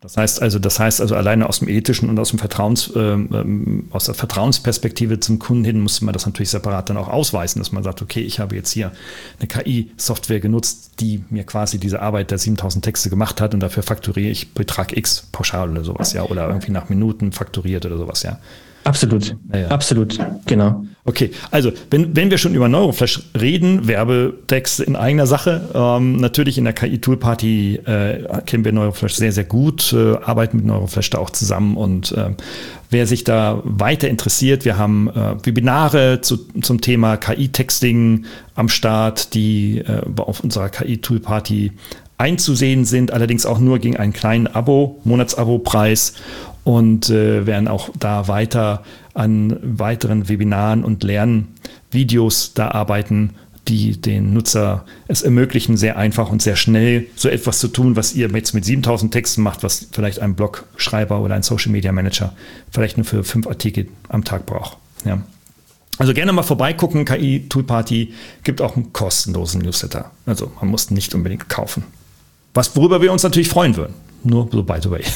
Das heißt also alleine aus dem ethischen und aus dem aus der Vertrauensperspektive zum Kunden hin muss man das natürlich separat dann auch ausweisen, dass man sagt, okay, ich habe jetzt hier eine KI-Software genutzt, die mir quasi diese Arbeit der 7000 Texte gemacht hat und dafür fakturiere ich Betrag X pauschal oder sowas, ja, oder irgendwie nach Minuten fakturiert oder sowas, ja. Absolut, ja. Absolut, genau. Okay, also wenn wir schon über Neuroflash reden, Werbetexte in eigener Sache, natürlich in der KI-Tool-Party kennen wir Neuroflash sehr, sehr gut, arbeiten mit Neuroflash da auch zusammen und wer sich da weiter interessiert, wir haben Webinare zum Thema KI-Texting am Start, die auf unserer KI-Tool-Party einzusehen sind, allerdings auch nur gegen einen kleinen Monatsabo-Preis und werden auch da weiter an weiteren Webinaren und Lernvideos da arbeiten, die den Nutzer es ermöglichen, sehr einfach und sehr schnell so etwas zu tun, was ihr jetzt mit 7000 Texten macht, was vielleicht ein Blogschreiber oder ein Social Media Manager vielleicht nur für 5 Artikel am Tag braucht. Ja. Also gerne mal vorbeigucken, KI-Tool-Party gibt auch einen kostenlosen Newsletter. Also man muss nicht unbedingt kaufen. Worüber wir uns natürlich freuen würden. Nur so by the way.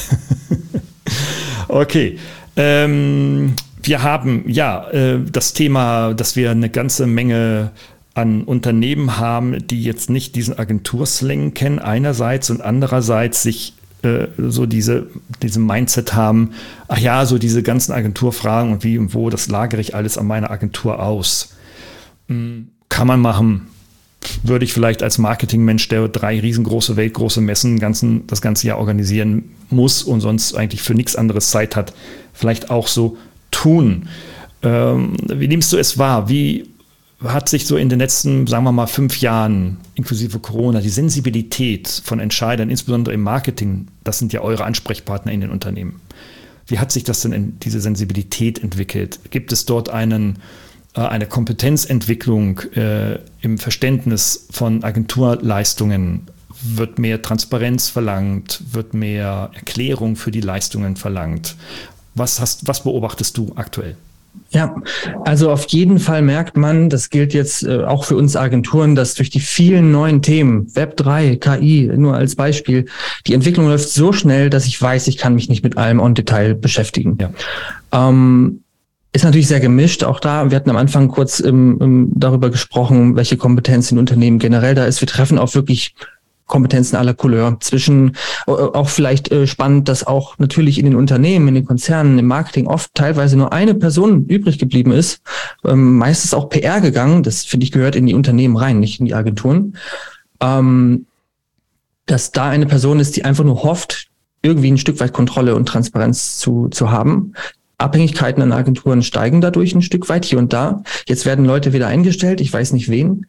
Okay. Wir haben das Thema, dass wir eine ganze Menge an Unternehmen haben, die jetzt nicht diesen Agenturslang kennen einerseits und andererseits sich so diesem Mindset haben, ach ja, so diese ganzen Agenturfragen und wie und wo, das lagere ich alles an meiner Agentur aus. Kann man machen. Würde ich vielleicht als Marketingmensch, der 3 riesengroße, weltgroße Messen das ganze Jahr organisieren muss und sonst eigentlich für nichts anderes Zeit hat, vielleicht auch so tun. Wie nimmst du es wahr? Wie hat sich so in den letzten, sagen wir mal, 5 Jahren, inklusive Corona, die Sensibilität von Entscheidern, insbesondere im Marketing, das sind ja eure Ansprechpartner in den Unternehmen, wie hat sich das denn diese Sensibilität entwickelt? Gibt es dort eine Kompetenzentwicklung im Verständnis von Agenturleistungen? Wird mehr Transparenz verlangt? Wird mehr Erklärung für die Leistungen verlangt? Was beobachtest du aktuell? Ja, also auf jeden Fall merkt man, das gilt jetzt auch für uns Agenturen, dass durch die vielen neuen Themen, Web3, KI, nur als Beispiel, die Entwicklung läuft so schnell, dass ich weiß, ich kann mich nicht mit allem en Detail beschäftigen. Ja. Ist natürlich sehr gemischt. Auch da, wir hatten am Anfang kurz darüber gesprochen, welche Kompetenz in Unternehmen generell da ist. Wir treffen auf wirklich Kompetenzen aller Couleur. Zwischen auch vielleicht spannend, dass auch natürlich in den Unternehmen, in den Konzernen, im Marketing oft teilweise nur eine Person übrig geblieben ist. Meistens auch PR gegangen. Das, finde ich, gehört in die Unternehmen rein, nicht in die Agenturen. Dass da eine Person ist, die einfach nur hofft, irgendwie ein Stück weit Kontrolle und Transparenz zu haben. Abhängigkeiten an Agenturen steigen dadurch ein Stück weit hier und da. Jetzt werden Leute wieder eingestellt, ich weiß nicht wen.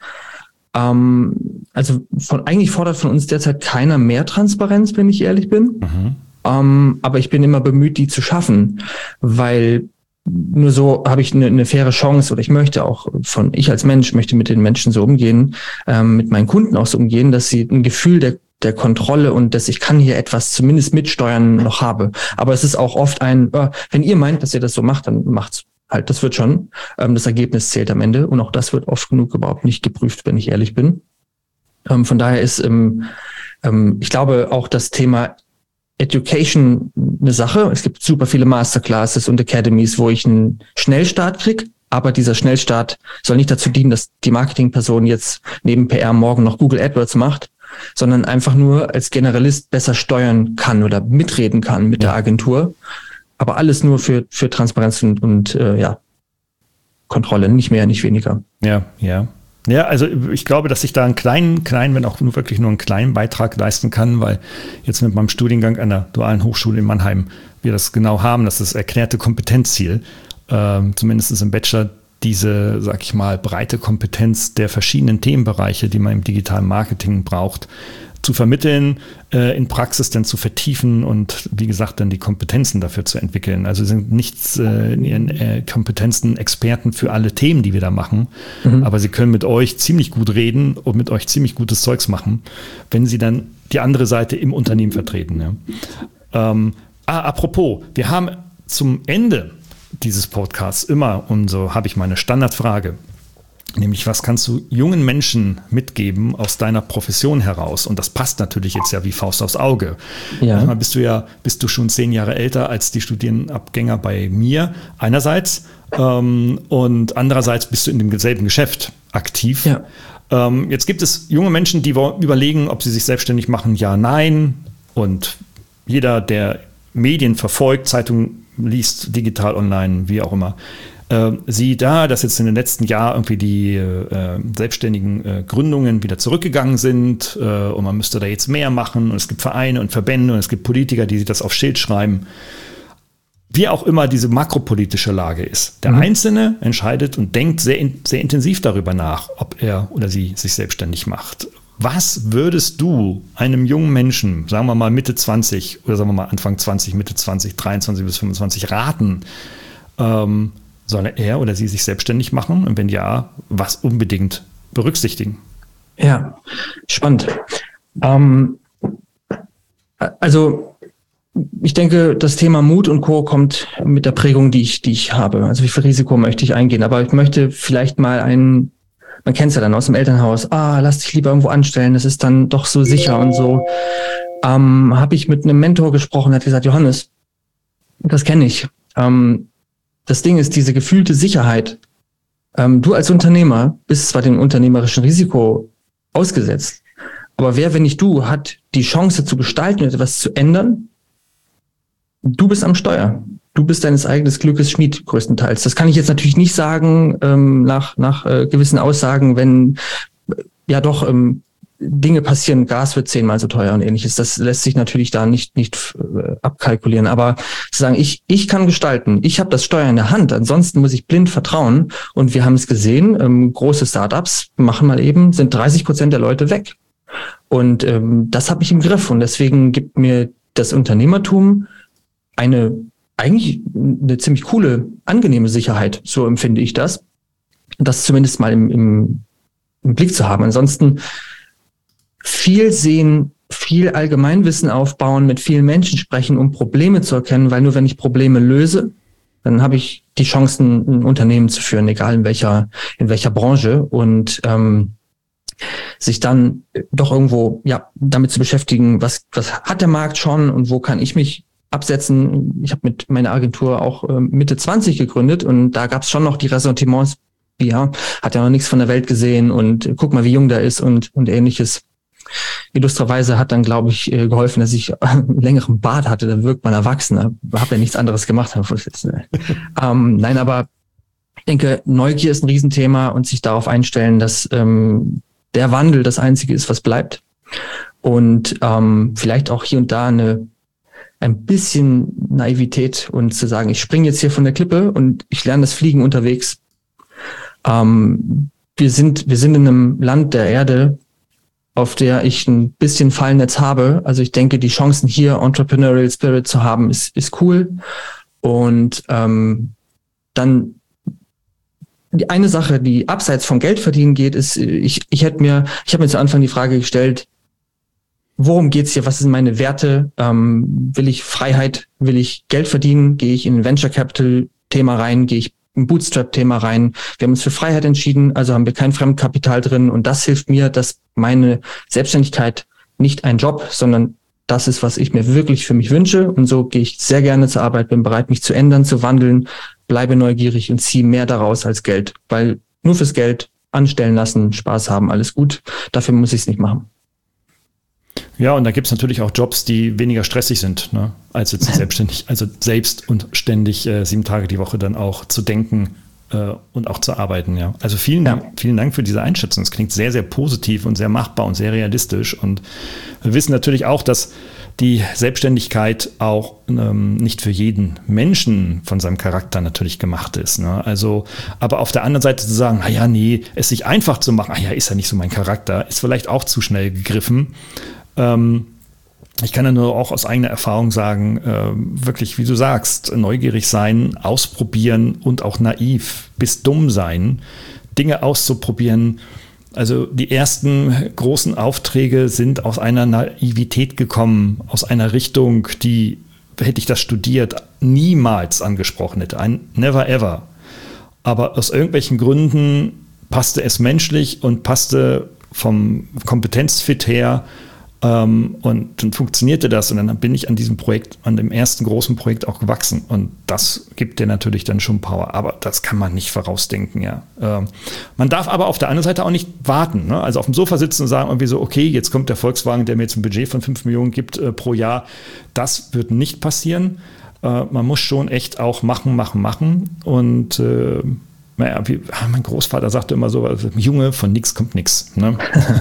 Also eigentlich fordert von uns derzeit keiner mehr Transparenz, wenn ich ehrlich bin. Aber ich bin immer bemüht, die zu schaffen, weil nur so habe ich eine faire Chance, oder ich als Mensch möchte mit den Menschen so umgehen, mit meinen Kunden auch so umgehen, dass sie ein Gefühl der Kontrolle und dass ich kann hier etwas zumindest mitsteuern noch habe. Aber es ist auch oft wenn ihr meint, dass ihr das so macht, dann macht's halt. Das wird schon. Das Ergebnis zählt am Ende und auch das wird oft genug überhaupt nicht geprüft, wenn ich ehrlich bin. Von daher ist, ich glaube, auch das Thema Education eine Sache. Es gibt super viele Masterclasses und Academies, wo ich einen Schnellstart kriege. Aber dieser Schnellstart soll nicht dazu dienen, dass die Marketingperson jetzt neben PR morgen noch Google AdWords macht, sondern einfach nur als Generalist besser steuern kann oder mitreden kann mit der Agentur. Aber alles nur für Transparenz und Kontrolle, nicht mehr, nicht weniger. Ja. Ja, also ich glaube, dass ich da einen kleinen, wenn auch nur wirklich nur einen kleinen Beitrag leisten kann, weil jetzt mit meinem Studiengang an der Dualen Hochschule in Mannheim wir das genau haben, das ist das erklärte Kompetenzziel, zumindest im Bachelor, diese, sag ich mal, breite Kompetenz der verschiedenen Themenbereiche, die man im digitalen Marketing braucht, zu vermitteln, in Praxis dann zu vertiefen und wie gesagt dann die Kompetenzen dafür zu entwickeln. Also sind nicht Kompetenzen Experten für alle Themen, die wir da machen, aber sie können mit euch ziemlich gut reden und mit euch ziemlich gutes Zeugs machen, wenn sie dann die andere Seite im Unternehmen vertreten. Ja. Apropos, wir haben zum Ende dieses Podcasts immer, und so habe ich meine Standardfrage, Nämlich, was kannst du jungen Menschen mitgeben aus deiner Profession heraus? Und das passt natürlich jetzt ja wie Faust aufs Auge. Ja. Manchmal bist du schon 10 Jahre älter als die Studienabgänger bei mir einerseits und andererseits bist du in demselben Geschäft aktiv. Ja. Jetzt gibt es junge Menschen, die überlegen, ob sie sich selbstständig machen, ja, nein. Und jeder, der Medien verfolgt, Zeitungen liest, digital, online, wie auch immer, sieht da, dass jetzt in den letzten Jahren irgendwie die selbstständigen Gründungen wieder zurückgegangen sind und man müsste da jetzt mehr machen und es gibt Vereine und Verbände und es gibt Politiker, die sich das aufs Schild schreiben. Wie auch immer diese makropolitische Lage ist. Der Einzelne entscheidet und denkt sehr intensiv darüber nach, ob er oder sie sich selbstständig macht. Was würdest du einem jungen Menschen, sagen wir mal Mitte 20 oder sagen wir mal Anfang 20, Mitte 20, 23 bis 25 raten, soll er oder sie sich selbstständig machen? Und wenn ja, was unbedingt berücksichtigen? Ja, spannend. Also ich denke, das Thema Mut und Co. kommt mit der Prägung, die ich habe. Also wie viel Risiko möchte ich eingehen? Aber ich möchte vielleicht mal man kennt es ja dann aus dem Elternhaus, lass dich lieber irgendwo anstellen, das ist dann doch so sicher und so. Habe ich mit einem Mentor gesprochen, der hat gesagt, Johannes, das kenne ich. Das Ding ist, diese gefühlte Sicherheit. Du als Unternehmer bist zwar dem unternehmerischen Risiko ausgesetzt, aber wer, wenn nicht du, hat die Chance zu gestalten und etwas zu ändern? Du bist am Steuer. Du bist deines eigenen Glückes Schmied, größtenteils. Das kann ich jetzt natürlich nicht sagen, nach gewissen Aussagen, wenn Dinge passieren, Gas wird 10-mal so teuer und ähnliches. Das lässt sich natürlich da nicht abkalkulieren. Aber zu sagen, ich kann gestalten, ich habe das Steuer in der Hand, ansonsten muss ich blind vertrauen. Und wir haben es gesehen, große Startups sind 30% der Leute weg. Und das habe ich im Griff. Und deswegen gibt mir das Unternehmertum eigentlich eine ziemlich coole, angenehme Sicherheit. So empfinde ich das. Das zumindest mal im Blick zu haben. Ansonsten viel sehen, viel Allgemeinwissen aufbauen, mit vielen Menschen sprechen, um Probleme zu erkennen, weil nur wenn ich Probleme löse, dann habe ich die Chancen, ein Unternehmen zu führen, egal in welcher Branche, und sich dann doch irgendwo damit zu beschäftigen, was hat der Markt schon und wo kann ich mich absetzen. Ich habe mit meiner Agentur auch Mitte 20 gegründet und da gab es schon noch die Ressentiments, hat ja noch nichts von der Welt gesehen und guck mal, wie jung der ist und ähnliches. Illustrerweise hat dann, glaube ich, geholfen, dass ich einen längeren Bart hatte, da wirkt man erwachsener. Habe ja nichts anderes gemacht. Nein, aber ich denke, Neugier ist ein Riesenthema und sich darauf einstellen, dass der Wandel das Einzige ist, was bleibt. Und vielleicht auch hier und da ein bisschen Naivität und zu sagen, ich springe jetzt hier von der Klippe und ich lerne das Fliegen unterwegs. Wir sind in einem Land der Erde, auf der ich ein bisschen Fallnetz habe. Also ich denke, die Chancen hier, Entrepreneurial Spirit zu haben, ist cool. Und dann die eine Sache, die abseits vom Geldverdienen geht, ist, ich habe mir zu Anfang die Frage gestellt, worum geht's hier? Was sind meine Werte? Will ich Freiheit? Will ich Geld verdienen? Gehe ich in ein Venture Capital Thema rein? Gehe ich ein Bootstrap Thema rein? Wir haben uns für Freiheit entschieden, also haben wir kein Fremdkapital drin und das hilft mir, dass meine Selbstständigkeit nicht ein Job, sondern das ist, was ich mir wirklich für mich wünsche, und so gehe ich sehr gerne zur Arbeit, bin bereit, mich zu ändern, zu wandeln, bleibe neugierig und ziehe mehr daraus als Geld, weil nur fürs Geld anstellen lassen, Spaß haben, alles gut, dafür muss ich es nicht machen. Ja, und da gibt es natürlich auch Jobs, die weniger stressig sind, ne, als jetzt selbstständig, also selbst und ständig 7 Tage die Woche dann auch zu denken und auch zu arbeiten. Ja. Also vielen Dank für diese Einschätzung. Es klingt sehr, sehr positiv und sehr machbar und sehr realistisch. Und wir wissen natürlich auch, dass die Selbstständigkeit auch nicht für jeden Menschen von seinem Charakter natürlich gemacht ist. Ne? Also, aber auf der anderen Seite zu sagen, es sich einfach zu machen, ist ja nicht so mein Charakter, ist vielleicht auch zu schnell gegriffen. Ich kann ja nur auch aus eigener Erfahrung sagen, wirklich, wie du sagst, neugierig sein, ausprobieren und auch naiv bis dumm sein, Dinge auszuprobieren. Also die ersten großen Aufträge sind aus einer Naivität gekommen, aus einer Richtung, die, hätte ich das studiert, niemals angesprochen hätte. Never ever. Aber aus irgendwelchen Gründen passte es menschlich und passte vom Kompetenzfit her und dann funktionierte das und dann bin ich an diesem Projekt, an dem ersten großen Projekt auch gewachsen und das gibt dir natürlich dann schon Power, aber das kann man nicht vorausdenken, ja. Man darf aber auf der anderen Seite auch nicht warten, ne? Also auf dem Sofa sitzen und sagen irgendwie so, okay, jetzt kommt der Volkswagen, der mir jetzt ein Budget von 5 Millionen gibt pro Jahr, das wird nicht passieren. Man muss schon echt auch machen und naja, mein Großvater sagte immer so, Junge, von nix kommt nix, ne?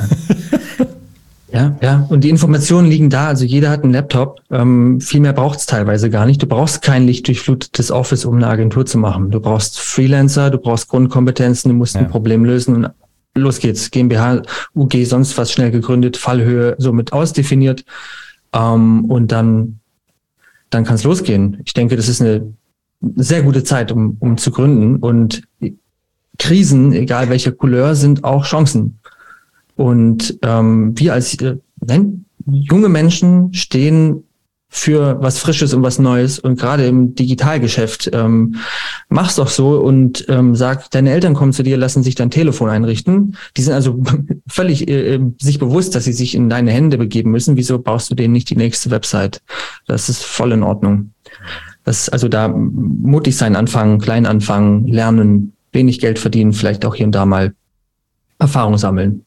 Ja, und die Informationen liegen da, also jeder hat einen Laptop, viel mehr braucht es teilweise gar nicht. Du brauchst kein lichtdurchflutetes Office, um eine Agentur zu machen. Du brauchst Freelancer, du brauchst Grundkompetenzen, du musst ein Problem lösen und los geht's. GmbH, UG, sonst was schnell gegründet, Fallhöhe somit ausdefiniert und dann kann es losgehen. Ich denke, das ist eine sehr gute Zeit, um zu gründen und Krisen, egal welcher Couleur, sind auch Chancen. Und wir als junge Menschen stehen für was Frisches und was Neues. Und gerade im Digitalgeschäft mach's doch so und sag, deine Eltern kommen zu dir, lassen sich dein Telefon einrichten. Die sind also völlig sich bewusst, dass sie sich in deine Hände begeben müssen. Wieso baust du denen nicht die nächste Website? Das ist voll in Ordnung. Also da mutig sein, anfangen, klein anfangen, lernen, wenig Geld verdienen, vielleicht auch hier und da mal Erfahrung sammeln.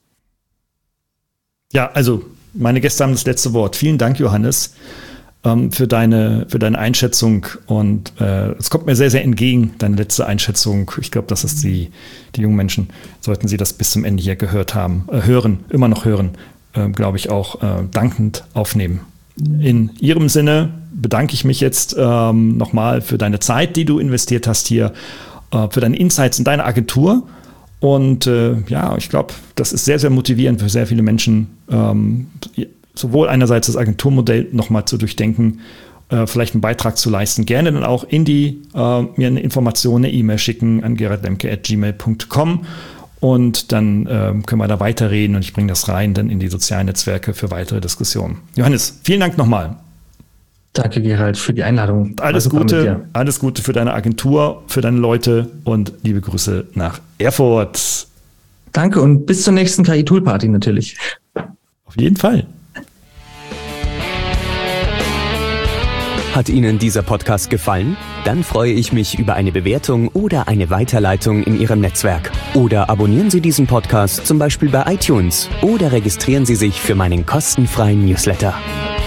Ja, also meine Gäste haben das letzte Wort. Vielen Dank, Johannes, für deine Einschätzung und es kommt mir sehr, sehr entgegen, deine letzte Einschätzung. Ich glaube, dass es die jungen Menschen, sollten sie das bis zum Ende hier immer noch hören, glaube ich auch dankend aufnehmen. In Ihrem Sinne bedanke ich mich jetzt nochmal für deine Zeit, die du investiert hast hier, für deine Insights in deine Agentur. Und ich glaube, das ist sehr, sehr motivierend für sehr viele Menschen, sowohl einerseits das Agenturmodell nochmal zu durchdenken, vielleicht einen Beitrag zu leisten. Gerne dann auch mir eine Information, eine E-Mail schicken an gerardlemke@gmail.com und dann können wir da weiterreden und ich bringe das rein dann in die sozialen Netzwerke für weitere Diskussionen. Johannes, vielen Dank nochmal. Danke, Gerald, für die Einladung. Alles Gute für deine Agentur, für deine Leute und liebe Grüße nach Erfurt. Danke und bis zur nächsten KI-Tool-Party natürlich. Auf jeden Fall. Hat Ihnen dieser Podcast gefallen? Dann freue ich mich über eine Bewertung oder eine Weiterleitung in Ihrem Netzwerk. Oder abonnieren Sie diesen Podcast zum Beispiel bei iTunes oder registrieren Sie sich für meinen kostenfreien Newsletter.